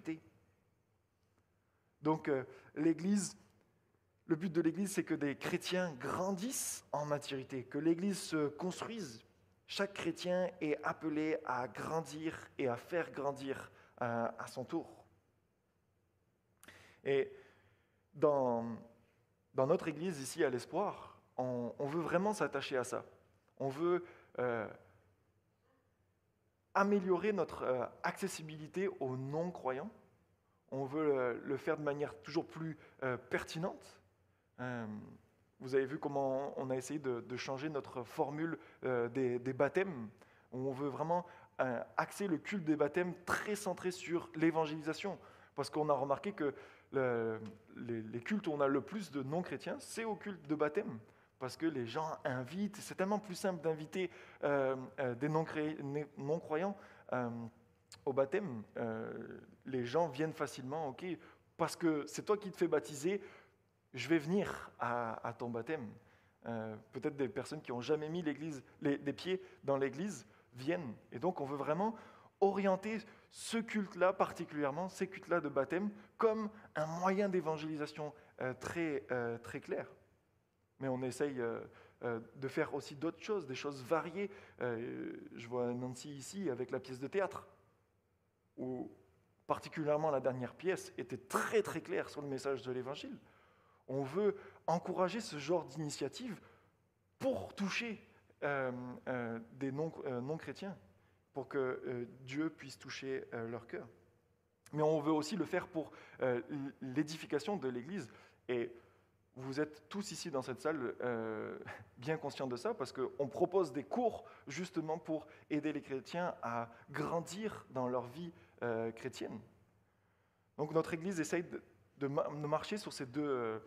Donc l'Église, le but de l'Église, c'est que des chrétiens grandissent en maturité, que l'Église se construise. Chaque chrétien est appelé à grandir et à faire grandir à son tour. Et dans notre Église, ici à l'Espoir, on veut vraiment s'attacher à ça. On veut améliorer notre accessibilité aux non-croyants. On veut le faire de manière toujours plus pertinente. Vous avez vu comment on a essayé de changer notre formule des baptêmes. On veut vraiment axer le culte des baptêmes très centré sur l'évangélisation. Parce qu'on a remarqué que les cultes où on a le plus de non-chrétiens, c'est au culte de baptême. Parce que les gens invitent, c'est tellement plus simple d'inviter des non-croyants au baptême. Les gens viennent facilement, ok, parce que c'est toi qui te fais baptiser, je vais venir à ton baptême. Peut-être des personnes qui n'ont jamais mis des pieds dans l'église viennent. Et donc on veut vraiment orienter ce culte-là particulièrement, ces cultes-là de baptême, comme un moyen d'évangélisation très clair. Mais on essaye de faire aussi d'autres choses, des choses variées. Je vois Nancy ici avec la pièce de théâtre, où particulièrement la dernière pièce était très claire sur le message de l'Évangile. On veut encourager ce genre d'initiative pour toucher des non-chrétiens, pour que Dieu puisse toucher leur cœur. Mais on veut aussi le faire pour l'édification de l'Église. Et vous êtes tous ici dans cette salle bien conscients de ça, parce qu'on propose des cours justement pour aider les chrétiens à grandir dans leur vie chrétienne. Donc notre Église essaye de marcher sur ces deux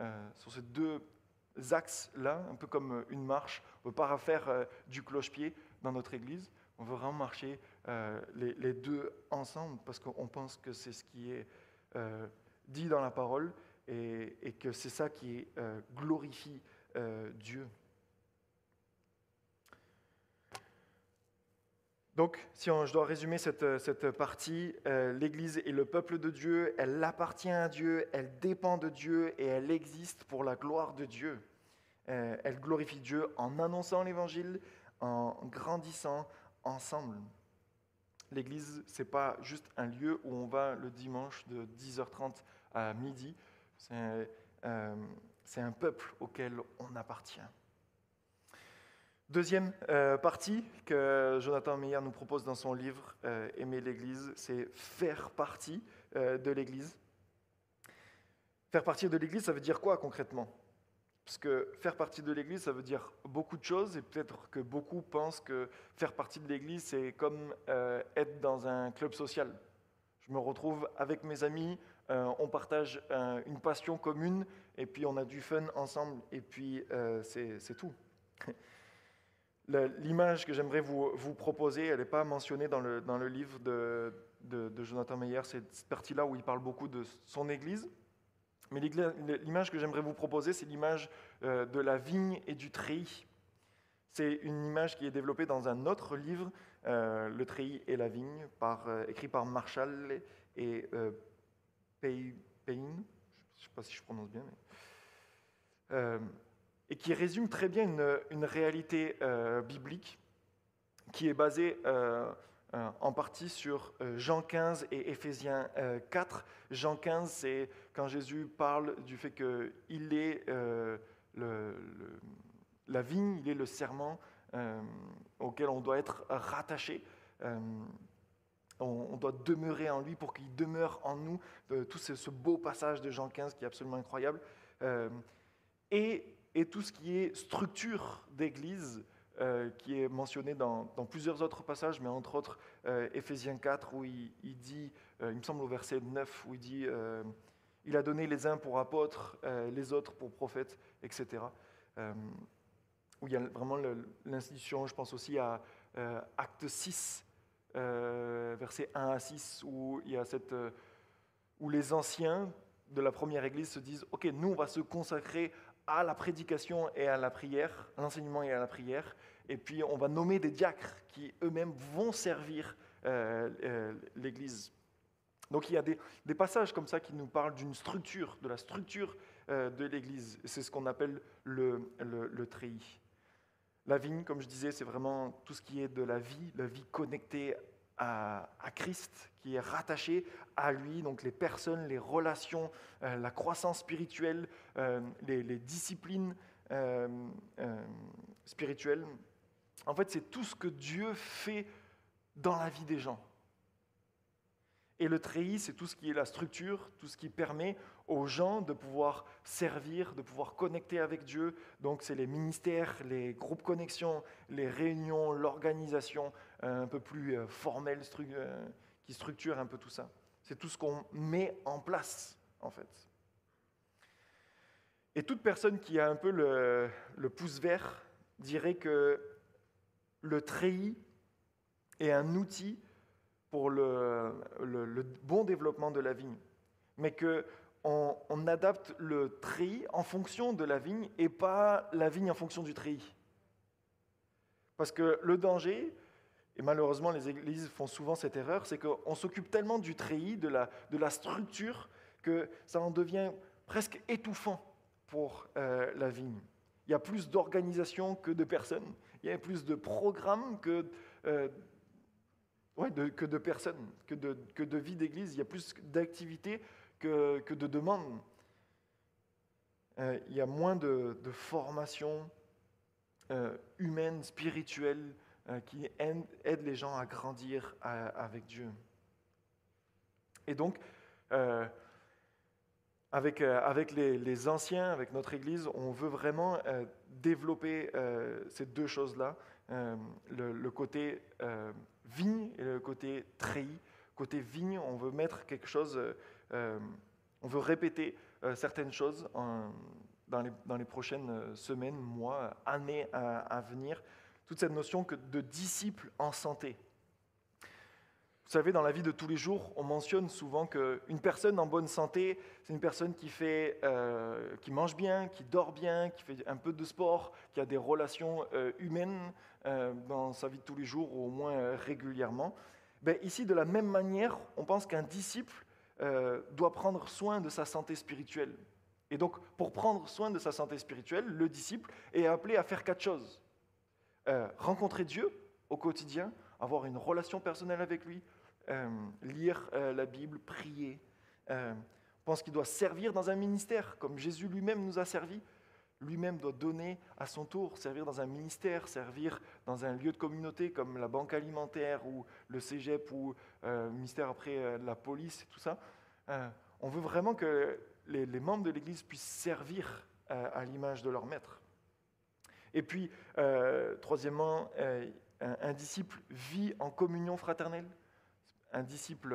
axes-là, un peu comme une marche. On ne veut pas faire du cloche-pied dans notre Église, on veut vraiment marcher les deux ensemble, parce qu'on pense que c'est ce qui est dit dans la parole, et que c'est ça qui glorifie Dieu. Donc, si je dois résumer cette partie, l'Église est le peuple de Dieu, elle appartient à Dieu, elle dépend de Dieu et elle existe pour la gloire de Dieu. Elle glorifie Dieu en annonçant l'Évangile, en grandissant ensemble. L'Église, ce n'est pas juste un lieu où on va le dimanche de 10h30 à midi, c'est un peuple auquel on appartient. Deuxième partie que Jonathan Meyer nous propose dans son livre « Aimer l'Église », c'est faire partie de l'Église. Faire partie de l'Église, ça veut dire quoi concrètement ? Parce que faire partie de l'Église, ça veut dire beaucoup de choses, et peut-être que beaucoup pensent que faire partie de l'Église, c'est comme être dans un club social. Je me retrouve avec mes amis, on partage une passion commune, et puis on a du fun ensemble, et puis c'est tout. L'image que j'aimerais vous proposer, elle n'est pas mentionnée dans le livre de Jonathan Meyer, c'est cette partie-là où il parle beaucoup de son Église. Mais l'image que j'aimerais vous proposer, c'est l'image de la vigne et du treillis. C'est une image qui est développée dans un autre livre, Le treillis et la vigne, écrit par Marshall et Payne, je ne sais pas si je prononce bien, mais, et qui résume très bien une réalité biblique qui est basée en partie sur Jean 15 et Éphésiens 4. Jean 15, c'est quand Jésus parle du fait qu'il est la vigne, il est le serment auquel on doit être rattaché. On doit demeurer en lui pour qu'il demeure en nous. Tout ce beau passage de Jean 15 qui est absolument incroyable. Et tout ce qui est structure d'église, qui est mentionné dans plusieurs autres passages, mais entre autres Éphésiens 4, où il dit, il me semble au verset 9, où il dit « Il a donné les uns pour apôtres, les autres pour prophètes, etc. » Où il y a vraiment l'institution, je pense aussi à Acte 6, versets 1 à 6, où il y a où les anciens de la première Église se disent « Ok, nous, on va se consacrer à la prédication et à la prière, à l'enseignement et à la prière, et puis on va nommer des diacres qui eux-mêmes vont servir l'Église. » Donc il y a des passages comme ça qui nous parlent d'une structure, de la structure de l'Église. C'est ce qu'on appelle le treillis. La vigne, comme je disais, c'est vraiment tout ce qui est de la vie connectée à Christ, qui est rattachée à lui, donc les personnes, les relations, la croissance spirituelle, les disciplines spirituelles. En fait, c'est tout ce que Dieu fait dans la vie des gens. Et le treillis, c'est tout ce qui est la structure, tout ce qui permet aux gens de pouvoir servir, de pouvoir connecter avec Dieu. Donc c'est les ministères, les groupes connexion, les réunions, l'organisation un peu plus formelle qui structure un peu tout ça. C'est tout ce qu'on met en place, en fait. Et toute personne qui a un peu le pouce vert dirait que le treillis est un outil pour le bon développement de la vigne, mais qu'on adapte le treillis en fonction de la vigne et pas la vigne en fonction du treillis. Parce que le danger, et malheureusement les églises font souvent cette erreur, c'est qu'on s'occupe tellement du treillis, de la structure, que ça en devient presque étouffant pour la vigne. Il y a plus d'organisation que de personnes, il y a plus de programmes que de personnes, que de vie d'église. Il y a plus d'activités que de demandes. Il y a moins de formation humaine, spirituelle, qui aide les gens à grandir avec Dieu. Et donc, avec les anciens, avec notre Église, on veut vraiment développer ces deux choses-là, le côté vigne et le côté treillis. Côté vigne, on veut mettre quelque chose, on veut répéter certaines choses dans les prochaines semaines, mois, années à venir. Toute cette notion de disciple en santé. Vous savez, dans la vie de tous les jours, on mentionne souvent qu'une personne en bonne santé, c'est une personne qui mange bien, qui dort bien, qui fait un peu de sport, qui a des relations humaines dans sa vie de tous les jours, ou au moins régulièrement. Ici, de la même manière, on pense qu'un disciple doit prendre soin de sa santé spirituelle. Et donc, pour prendre soin de sa santé spirituelle, le disciple est appelé à faire 4 choses. Rencontrer Dieu au quotidien, avoir une relation personnelle avec lui, lire la Bible, prier. On pense qu'il doit servir dans un ministère, comme Jésus lui-même nous a servi. Lui-même doit donner à son tour, servir dans un ministère, servir dans un lieu de communauté comme la banque alimentaire ou le cégep ou le ministère après la police et tout ça. On veut vraiment que les membres de l'Église puissent servir à l'image de leur maître. Et puis, troisièmement, un disciple vit en communion fraternelle, un disciple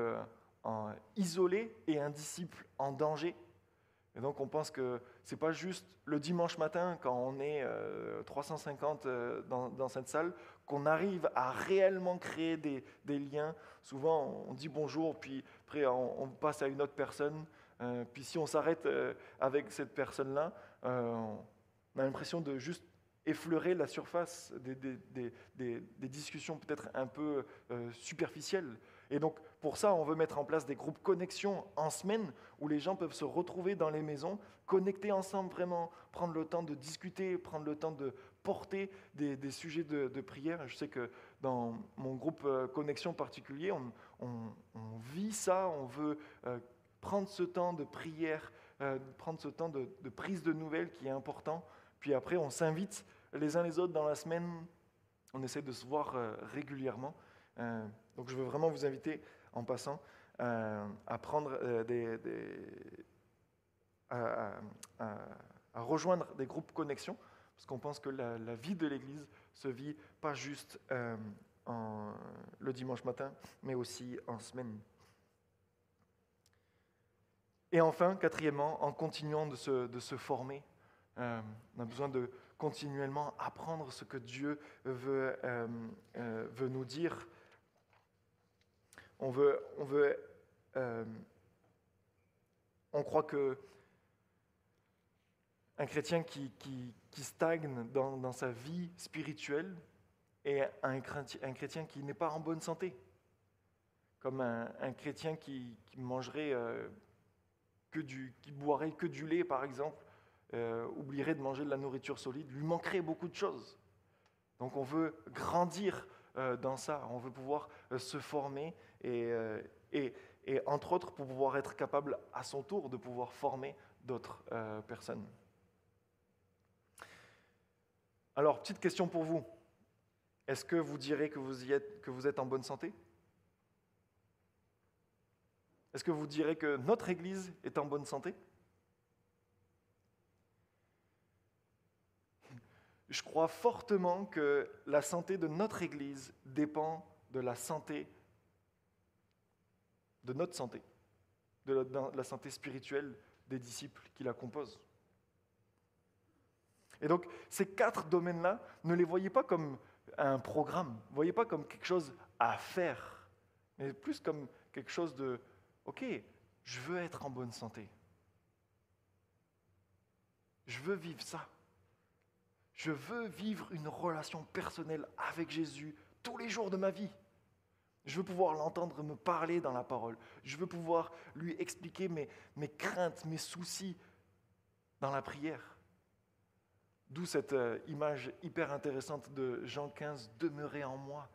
isolé et un disciple en danger. Et donc on pense que ce n'est pas juste le dimanche matin, quand on est 350 dans cette salle, qu'on arrive à réellement créer des liens. Souvent on dit bonjour, puis après on passe à une autre personne. Puis si on s'arrête avec cette personne-là, on a l'impression de juste effleurer la surface des discussions peut-être un peu superficielles. Et donc, pour ça, on veut mettre en place des groupes connexion en semaine où les gens peuvent se retrouver dans les maisons, connecter ensemble vraiment, prendre le temps de discuter, prendre le temps de porter des sujets de prière. Je sais que dans mon groupe connexion particulier, on vit ça, on veut prendre ce temps de prière, prendre ce temps de prise de nouvelles qui est important. Puis après, on s'invite les uns les autres dans la semaine. On essaie de se voir régulièrement. Donc je veux vraiment vous inviter, en passant, à prendre à rejoindre des groupes connexion, parce qu'on pense que la vie de l'Église se vit pas juste le dimanche matin, mais aussi en semaine. Et enfin, quatrièmement, en continuant de se former, on a besoin de continuellement apprendre ce que Dieu veut nous dire. On veut On croit que un chrétien qui stagne dans sa vie spirituelle est un chrétien qui n'est pas en bonne santé. Comme un chrétien qui mangerait qui boirait que du lait, par exemple, oublierait de manger de la nourriture solide, lui manquerait beaucoup de choses. Donc on veut grandir dans ça, on veut pouvoir se former et entre autres pour pouvoir être capable à son tour de pouvoir former d'autres personnes. Alors, petite question pour vous. Est-ce que vous direz que vous êtes en bonne santé ? Est-ce que vous direz que notre Église est en bonne santé ? Je crois fortement que la santé de notre Église dépend de la santé, de notre santé, de la santé spirituelle des disciples qui la composent. Et donc, ces 4 domaines-là, ne les voyez pas comme un programme, ne voyez pas comme quelque chose à faire, mais plus comme quelque chose de « Ok, je veux être en bonne santé. Je veux vivre ça. Je veux vivre une relation personnelle avec Jésus tous les jours de ma vie. Je veux pouvoir l'entendre me parler dans la parole. Je veux pouvoir lui expliquer mes craintes, mes soucis dans la prière. » D'où cette image hyper intéressante de Jean 15, « Demeurez en moi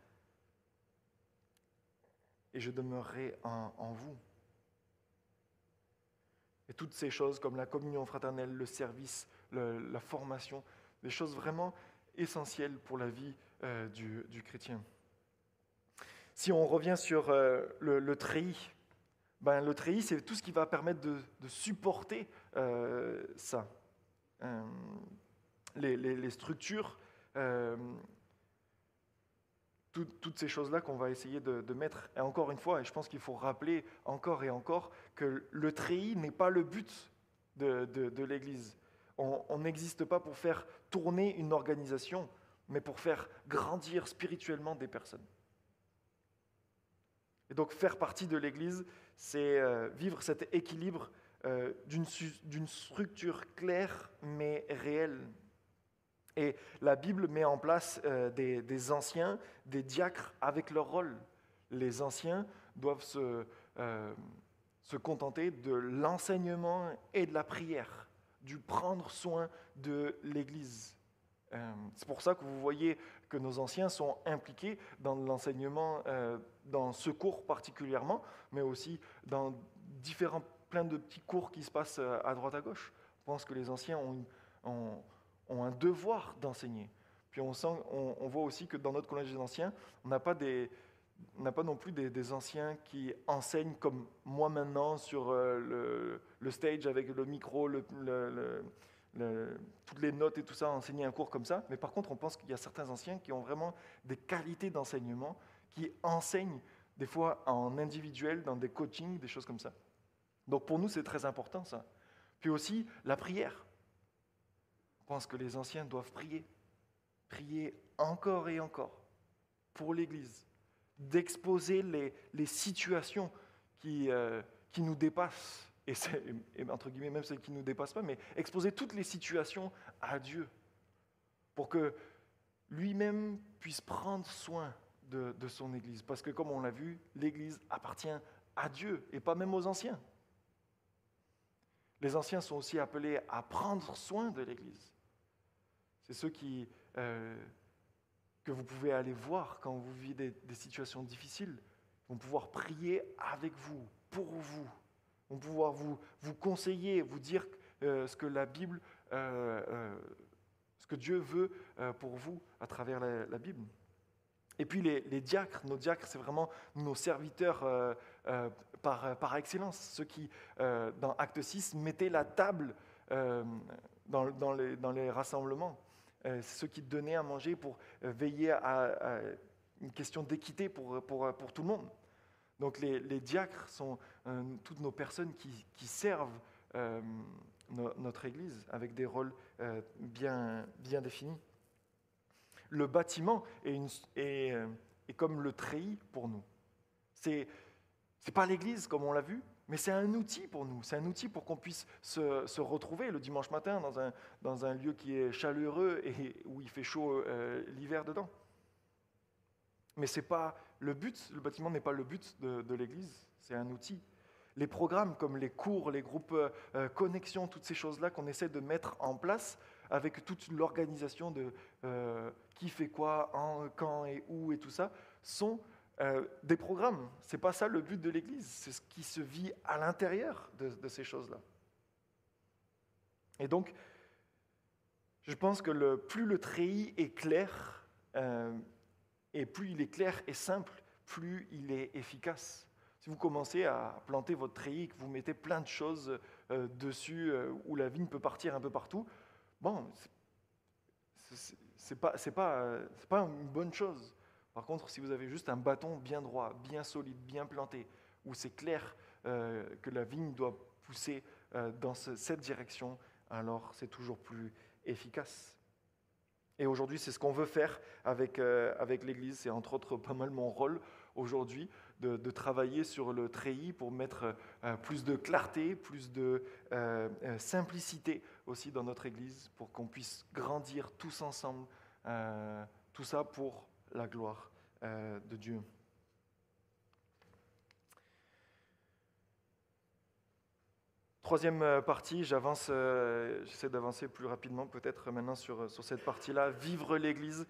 et je demeurerai en vous. » Et toutes ces choses comme la communion fraternelle, le service, la formation, des choses vraiment essentielles pour la vie du chrétien. Si on revient sur le treillis, le treillis, c'est tout ce qui va permettre de supporter ça. Les structures, toutes ces choses-là qu'on va essayer de mettre. Et encore une fois, et je pense qu'il faut rappeler encore et encore que le treillis n'est pas le but de l'Église. On n'existe pas pour faire tourner une organisation, mais pour faire grandir spirituellement des personnes. Et donc faire partie de l'Église, c'est vivre cet équilibre d'une structure claire mais réelle. Et la Bible met en place des anciens, des diacres avec leur rôle. Les anciens doivent se contenter de l'enseignement et de la prière, du prendre soin de l'Église. C'est pour ça que vous voyez que nos anciens sont impliqués dans l'enseignement, dans ce cours particulièrement, mais aussi dans plein de petits cours qui se passent à droite à gauche. Je pense que les anciens ont un devoir d'enseigner. Puis on voit aussi que dans notre collège des anciens, on n'a pas non plus des anciens qui enseignent comme moi maintenant sur le stage avec le micro, toutes les notes et tout ça, enseigner un cours comme ça. Mais par contre, on pense qu'il y a certains anciens qui ont vraiment des qualités d'enseignement, qui enseignent des fois en individuel, dans des coachings, des choses comme ça. Donc pour nous, c'est très important ça. Puis aussi, la prière. Je pense que les anciens doivent prier encore et encore pour l'Église, d'exposer les situations qui nous dépassent, et entre guillemets même celles qui ne nous dépassent pas, mais exposer toutes les situations à Dieu, pour que lui-même puisse prendre soin de son Église. Parce que comme on l'a vu, l'Église appartient à Dieu, et pas même aux anciens. Les anciens sont aussi appelés à prendre soin de l'Église. C'est ceux que vous pouvez aller voir quand vous vivez des situations difficiles. Ils vont pouvoir prier avec vous, pour vous. Ils vont pouvoir vous conseiller, vous dire ce que la Bible, ce que Dieu veut pour vous à travers la Bible. Et puis les diacres, nos diacres, c'est vraiment nos serviteurs par excellence. Ceux qui, dans Acte 6, mettaient la table dans les rassemblements. C'est ceux qui donnaient à manger pour veiller à une question d'équité pour tout le monde. Donc les diacres sont toutes nos personnes qui servent notre Église avec des rôles bien définis. Le bâtiment est comme le treillis pour nous. C'est Ce n'est pas l'Église comme on l'a vu, mais c'est un outil pour nous. C'est un outil pour qu'on puisse se retrouver le dimanche matin dans un lieu qui est chaleureux et où il fait chaud l'hiver dedans. Mais c'est pas le but, le bâtiment n'est pas le but de l'Église, c'est un outil. Les programmes comme les cours, les groupes connexion, toutes ces choses-là qu'on essaie de mettre en place avec toute l'organisation de qui fait quoi, quand et où et tout ça, sont des programmes. Ce n'est pas ça le but de l'Église, c'est ce qui se vit à l'intérieur de ces choses-là. Et donc, je pense que plus le treillis est clair, et plus il est clair et simple, plus il est efficace. Si vous commencez à planter votre treillis, que vous mettez plein de choses dessus, où la vigne peut partir un peu partout, bon, c'est pas une bonne chose. Par contre, si vous avez juste un bâton bien droit, bien solide, bien planté, où c'est clair que la vigne doit pousser dans cette direction, alors c'est toujours plus efficace. Et aujourd'hui, c'est ce qu'on veut faire avec l'Église. C'est entre autres pas mal mon rôle aujourd'hui de travailler sur le treillis pour mettre plus de clarté, plus de simplicité aussi dans notre Église, pour qu'on puisse grandir tous ensemble, tout ça pour la gloire de Dieu. Troisième partie, j'essaie d'avancer plus rapidement peut-être maintenant sur cette partie-là, vivre l'Église.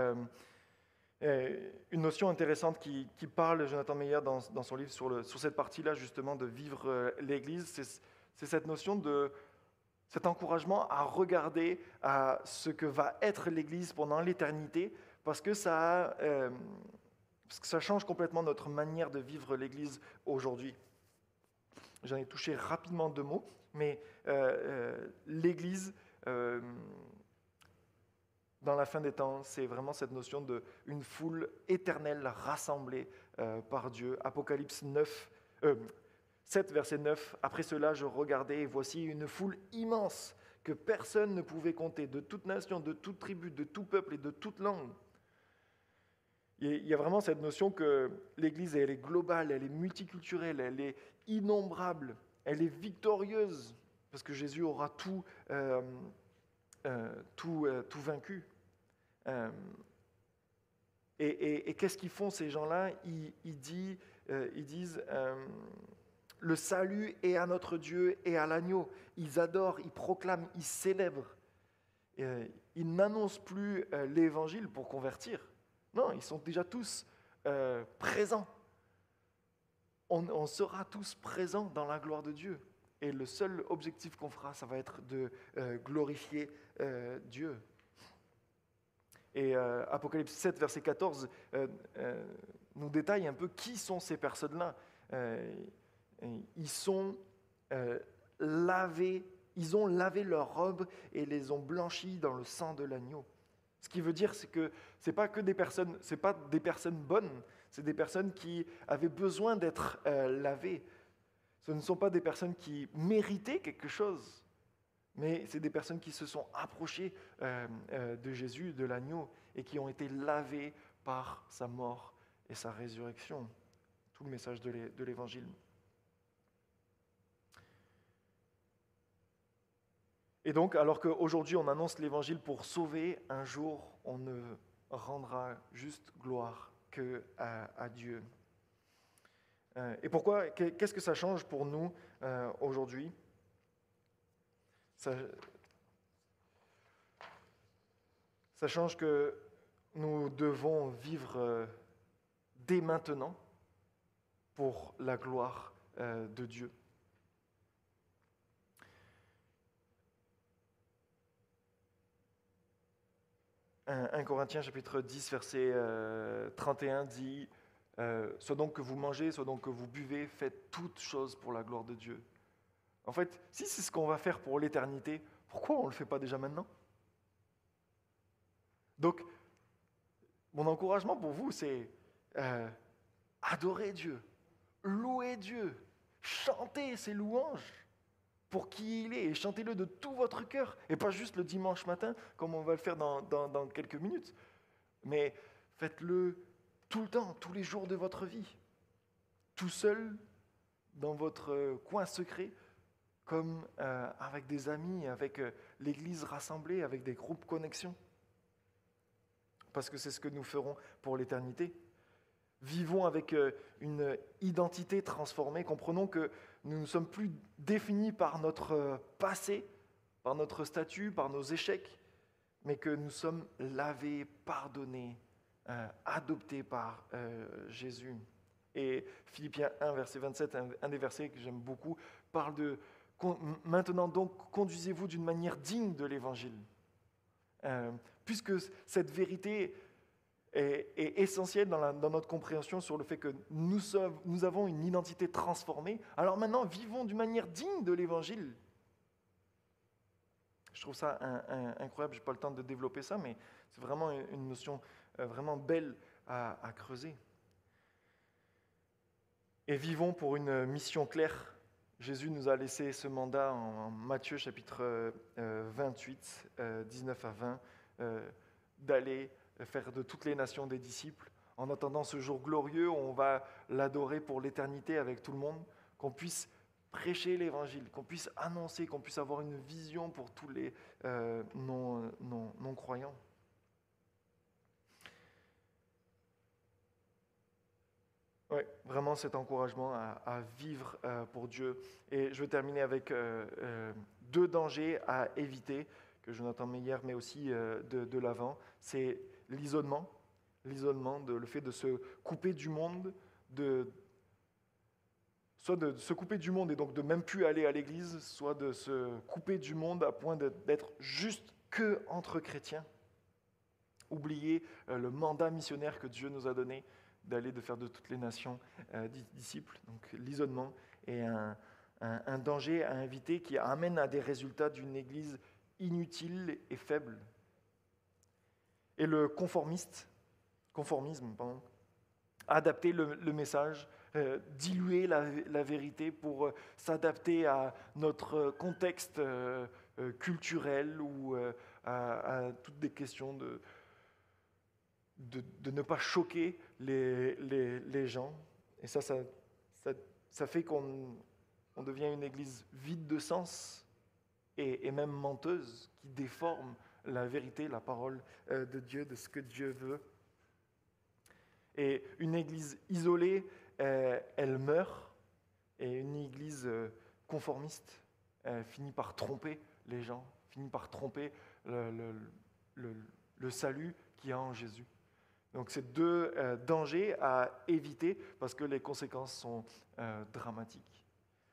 Une notion intéressante qui parle, Jonathan Meyer, dans son livre sur cette partie-là, justement, de vivre l'Église, c'est cette notion de cet encouragement à regarder à ce que va être l'Église pendant l'éternité, parce que ça change complètement notre manière de vivre l'Église aujourd'hui. J'en ai touché rapidement 2 mots, mais l'Église, dans la fin des temps, c'est vraiment cette notion d'une foule éternelle rassemblée par Dieu. Apocalypse 7, verset 9. « Après cela, je regardais et voici une foule immense que personne ne pouvait compter, de toute nation, de toute tribu, de tout peuple et de toute langue. » Il y a vraiment cette notion que l'Église, elle est globale, elle est multiculturelle, elle est innombrable, elle est victorieuse, parce que Jésus aura tout vaincu. Et qu'est-ce qu'ils font ces gens-là ? Ils disent le salut est à notre Dieu et à l'agneau. Ils adorent, ils proclament, ils célèbrent. Ils n'annoncent plus l'évangile pour convertir. Non, ils sont déjà tous présents. On sera tous présents dans la gloire de Dieu. Et le seul objectif qu'on fera, ça va être de glorifier Dieu. Et Apocalypse 7, verset 14, nous détaille un peu qui sont ces personnes-là. Ils sont lavés, ils ont lavé leurs robes et les ont blanchis dans le sang de l'agneau. Ce qui veut dire, c'est que c'est pas des personnes bonnes, c'est des personnes qui avaient besoin d'être lavées. Ce ne sont pas des personnes qui méritaient quelque chose, mais c'est des personnes qui se sont approchées de Jésus, de l'agneau, et qui ont été lavées par sa mort et sa résurrection. Tout le message de l'Évangile. Et donc, alors qu'aujourd'hui on annonce l'Évangile pour sauver, un jour on ne rendra juste gloire qu'à Dieu. Et pourquoi ? Qu'est-ce que ça change pour nous aujourd'hui ? Ça change que nous devons vivre dès maintenant pour la gloire de Dieu. 1 Corinthiens chapitre 10, verset 31 dit « Soit donc que vous mangez, soit donc que vous buvez, faites toutes choses pour la gloire de Dieu. » En fait, si c'est ce qu'on va faire pour l'éternité, pourquoi on ne le fait pas déjà maintenant ? Donc, mon encouragement pour vous, c'est adorer Dieu, louer Dieu, chanter ses louanges pour qui il est, et chantez-le de tout votre cœur, et pas juste le dimanche matin, comme on va le faire dans quelques minutes, mais faites-le tout le temps, tous les jours de votre vie. tout seul, dans votre coin secret, comme avec des amis, avec l'Église rassemblée, avec des groupes connexion. Parce que c'est ce que nous ferons pour l'éternité. Vivons avec une identité transformée. Comprenons que nous ne sommes plus définis par notre passé, par notre statut, par nos échecs, mais que nous sommes lavés, pardonnés, adoptés par Jésus. Et Philippiens 1, verset 27, un des versets que j'aime beaucoup, parle de « Maintenant donc, conduisez-vous d'une manière digne de l'Évangile. » Puisque cette vérité est essentielle dans notre compréhension sur le fait que nous avons une identité transformée, alors maintenant, vivons d'une manière digne de l'Évangile. Je trouve ça incroyable, je n'ai pas le temps de développer ça, mais c'est vraiment une notion vraiment belle à creuser. Et vivons pour une mission claire. Jésus nous a laissé ce mandat en Matthieu chapitre 28, 19 à 20, d'aller faire de toutes les nations des disciples. En attendant ce jour glorieux où on va l'adorer pour l'éternité avec tout le monde, qu'on puisse prêcher l'évangile, qu'on puisse annoncer, qu'on puisse avoir une vision pour tous les non-croyants. Oui, vraiment cet encouragement à vivre pour Dieu. Et je vais terminer avec deux dangers à éviter, que Jonathan Meyer met aussi de l'avant. C'est l'isolement, le fait de se couper du monde, soit de se couper du monde et donc de même plus aller à l'église, soit de se couper du monde à point d'être juste que entre chrétiens. Oublier le mandat missionnaire que Dieu nous a donné, d'aller de faire de toutes les nations disciples. Donc l'isolement est un danger à éviter qui amène à des résultats d'une église inutile et faible. Et le conformisme, adapter le message, diluer la vérité pour s'adapter à notre contexte culturel ou à toutes des questions de ne pas choquer les gens. Et ça fait qu'on devient une église vide de sens et même menteuse, qui déforme la vérité, la parole de Dieu, de ce que Dieu veut. Et une église isolée, elle meurt, et une église conformiste finit par tromper les gens, finit par tromper le salut qu'il y a en Jésus. Donc c'est deux dangers à éviter parce que les conséquences sont dramatiques.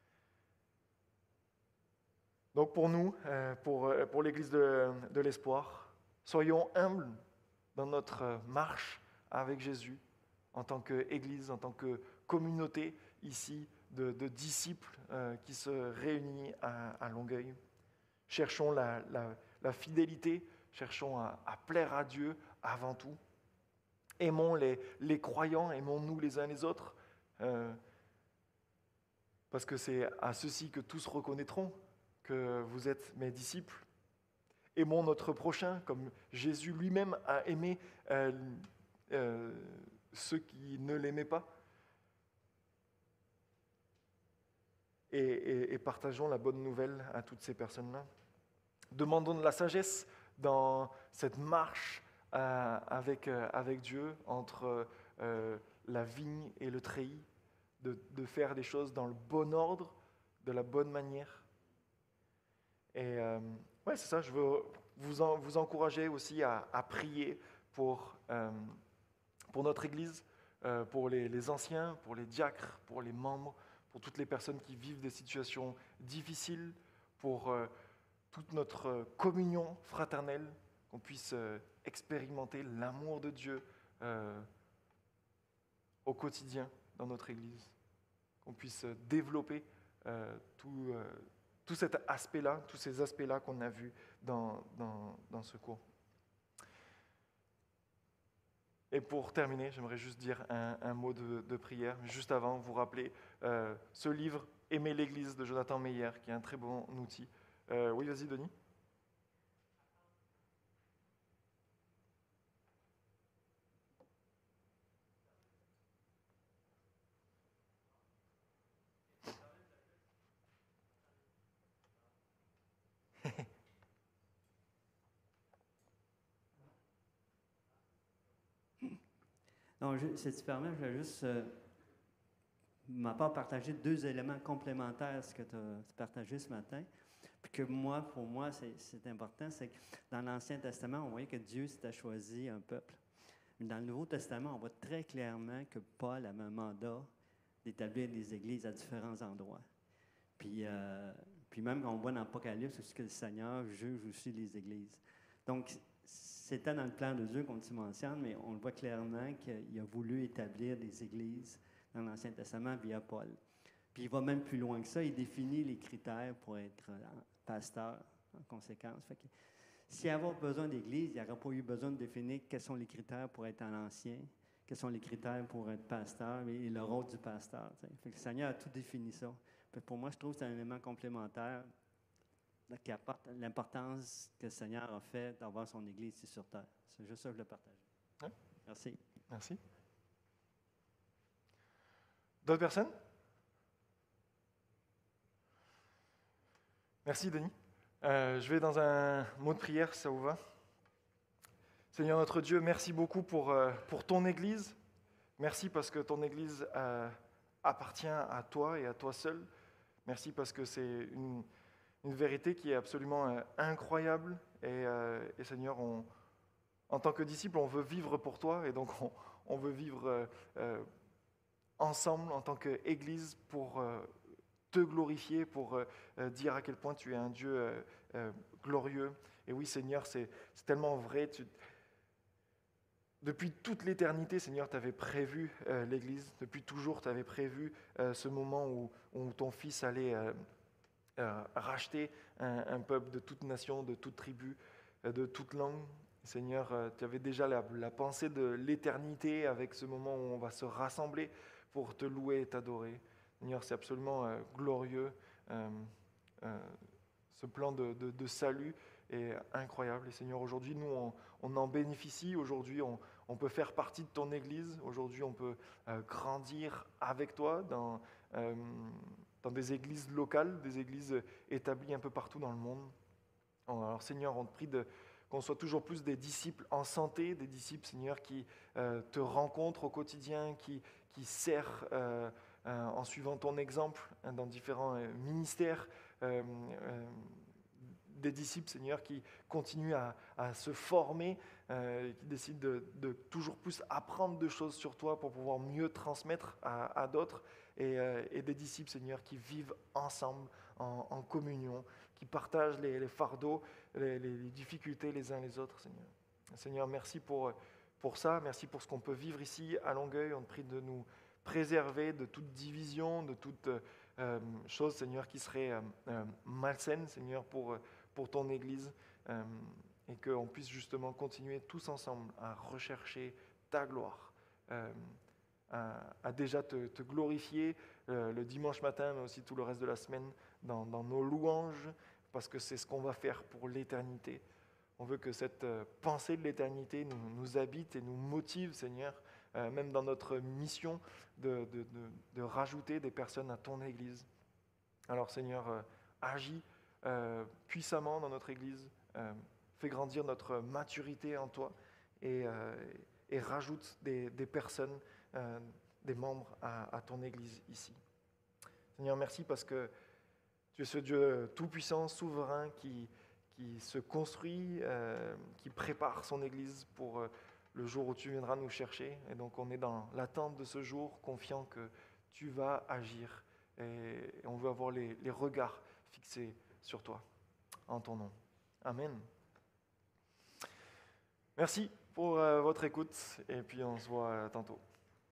Donc pour nous, pour l'Église de l'Espoir, soyons humbles dans notre marche avec Jésus en tant qu'Église, en tant que communauté ici de disciples qui se réunissent à Longueuil. Cherchons la fidélité, cherchons à plaire à Dieu avant tout. Aimons les croyants, aimons-nous les uns les autres, parce que c'est à ceci que tous reconnaîtront que vous êtes mes disciples. Aimons notre prochain, comme Jésus lui-même a aimé ceux qui ne l'aimaient pas. Et partageons la bonne nouvelle à toutes ces personnes-là. Demandons de la sagesse dans cette marche avec Dieu, entre la vigne et le treillis, de faire les choses dans le bon ordre, de la bonne manière. Et c'est ça, je veux vous encourager aussi à prier pour notre Église, pour les anciens, pour les diacres, pour les membres, pour toutes les personnes qui vivent des situations difficiles, pour toute notre communion fraternelle, qu'on puisse expérimenter l'amour de Dieu au quotidien dans notre Église, qu'on puisse développer tout cet aspect-là, tous ces aspects-là qu'on a vus dans ce cours. Et pour terminer, j'aimerais juste dire un mot de prière. Juste avant, vous rappelez ce livre « Aimer l'Église » de Jonathan Meyer, qui est un très bon outil. Oui, vas-y, Denis. Donc, si tu permets, je vais juste, ma part, partager 2 éléments complémentaires à ce que tu as partagé ce matin. Puis que pour moi, c'est important, c'est que dans l'Ancien Testament, on voyait que Dieu s'était choisi un peuple. Mais dans le Nouveau Testament, on voit très clairement que Paul avait un mandat d'établir des églises à différents endroits. Puis même quand on voit dans l'Apocalypse aussi que le Seigneur juge aussi les églises. Donc, c'était dans le plan de Dieu, comme tu mentionnes, mais on le voit clairement qu'il a voulu établir des églises dans l'Ancien Testament via Paul. Puis il va même plus loin que ça, il définit les critères pour être pasteur en conséquence. Fait que, s'il y avait besoin d'église, il n'y aurait pas eu besoin de définir quels sont les critères pour être un ancien, quels sont les critères pour être pasteur et le rôle du pasteur. Fait que le Seigneur a tout défini ça. Fait que pour moi, je trouve que c'est un élément complémentaire qui apporte l'importance que le Seigneur a fait d'avoir son Église ici sur terre. C'est juste ça que je voulais partager. Ouais. Merci. Merci. D'autres personnes? Merci, Denis. Je vais dans un mot de prière, si ça vous va. Seigneur notre Dieu, merci beaucoup pour ton Église. Merci parce que ton Église appartient à toi et à toi seul. Merci parce que c'est une vérité qui est absolument incroyable. Et Seigneur, en tant que disciples, on veut vivre pour toi. Et donc, on veut vivre ensemble en tant qu'Église pour te glorifier, pour dire à quel point tu es un Dieu glorieux. Et oui, Seigneur, c'est tellement vrai. Depuis toute l'éternité, Seigneur, tu avais prévu l'Église. Depuis toujours, tu avais prévu ce moment où ton Fils allait racheter un peuple de toute nation, de toute tribu, de toute langue. Seigneur, tu avais déjà la pensée de l'éternité avec ce moment où on va se rassembler pour te louer et t'adorer. Seigneur, c'est absolument glorieux. Ce plan de salut est incroyable. Et Seigneur, aujourd'hui, nous, on en bénéficie. Aujourd'hui, on peut faire partie de ton Église. Aujourd'hui, on peut grandir avec toi dans des églises locales, des églises établies un peu partout dans le monde. Alors Seigneur, on te prie qu'on soit toujours plus des disciples en santé, des disciples, Seigneur, qui te rencontrent au quotidien, qui serrent en suivant ton exemple dans différents ministères, des disciples, Seigneur, qui continuent à se former, qui décident de toujours plus apprendre de choses sur toi pour pouvoir mieux transmettre à d'autres, et des disciples, Seigneur, qui vivent ensemble, en communion, qui partagent les fardeaux, les difficultés les uns les autres, Seigneur. Seigneur, merci pour ça, merci pour ce qu'on peut vivre ici à Longueuil. On te prie de nous préserver de toute division, de toute chose, Seigneur, qui serait malsaine, Seigneur, pour ton Église, et qu'on puisse justement continuer tous ensemble à rechercher ta gloire, à déjà te glorifier le dimanche matin, mais aussi tout le reste de la semaine dans nos louanges, parce que c'est ce qu'on va faire pour l'éternité. On veut que cette pensée de l'éternité nous habite et nous motive, Seigneur, même dans notre mission de rajouter des personnes à ton Église. Alors Seigneur, agis puissamment dans notre Église, fais grandir notre maturité en toi et rajoute des personnes, des membres à ton Église ici. Seigneur, merci parce que tu es ce Dieu tout-puissant, souverain, qui se construit, qui prépare son Église pour le jour où tu viendras nous chercher. Et donc on est dans l'attente de ce jour, confiant que tu vas agir. Et on veut avoir les regards fixés sur toi, en ton nom. Amen. Merci pour votre écoute, et puis on se voit tantôt.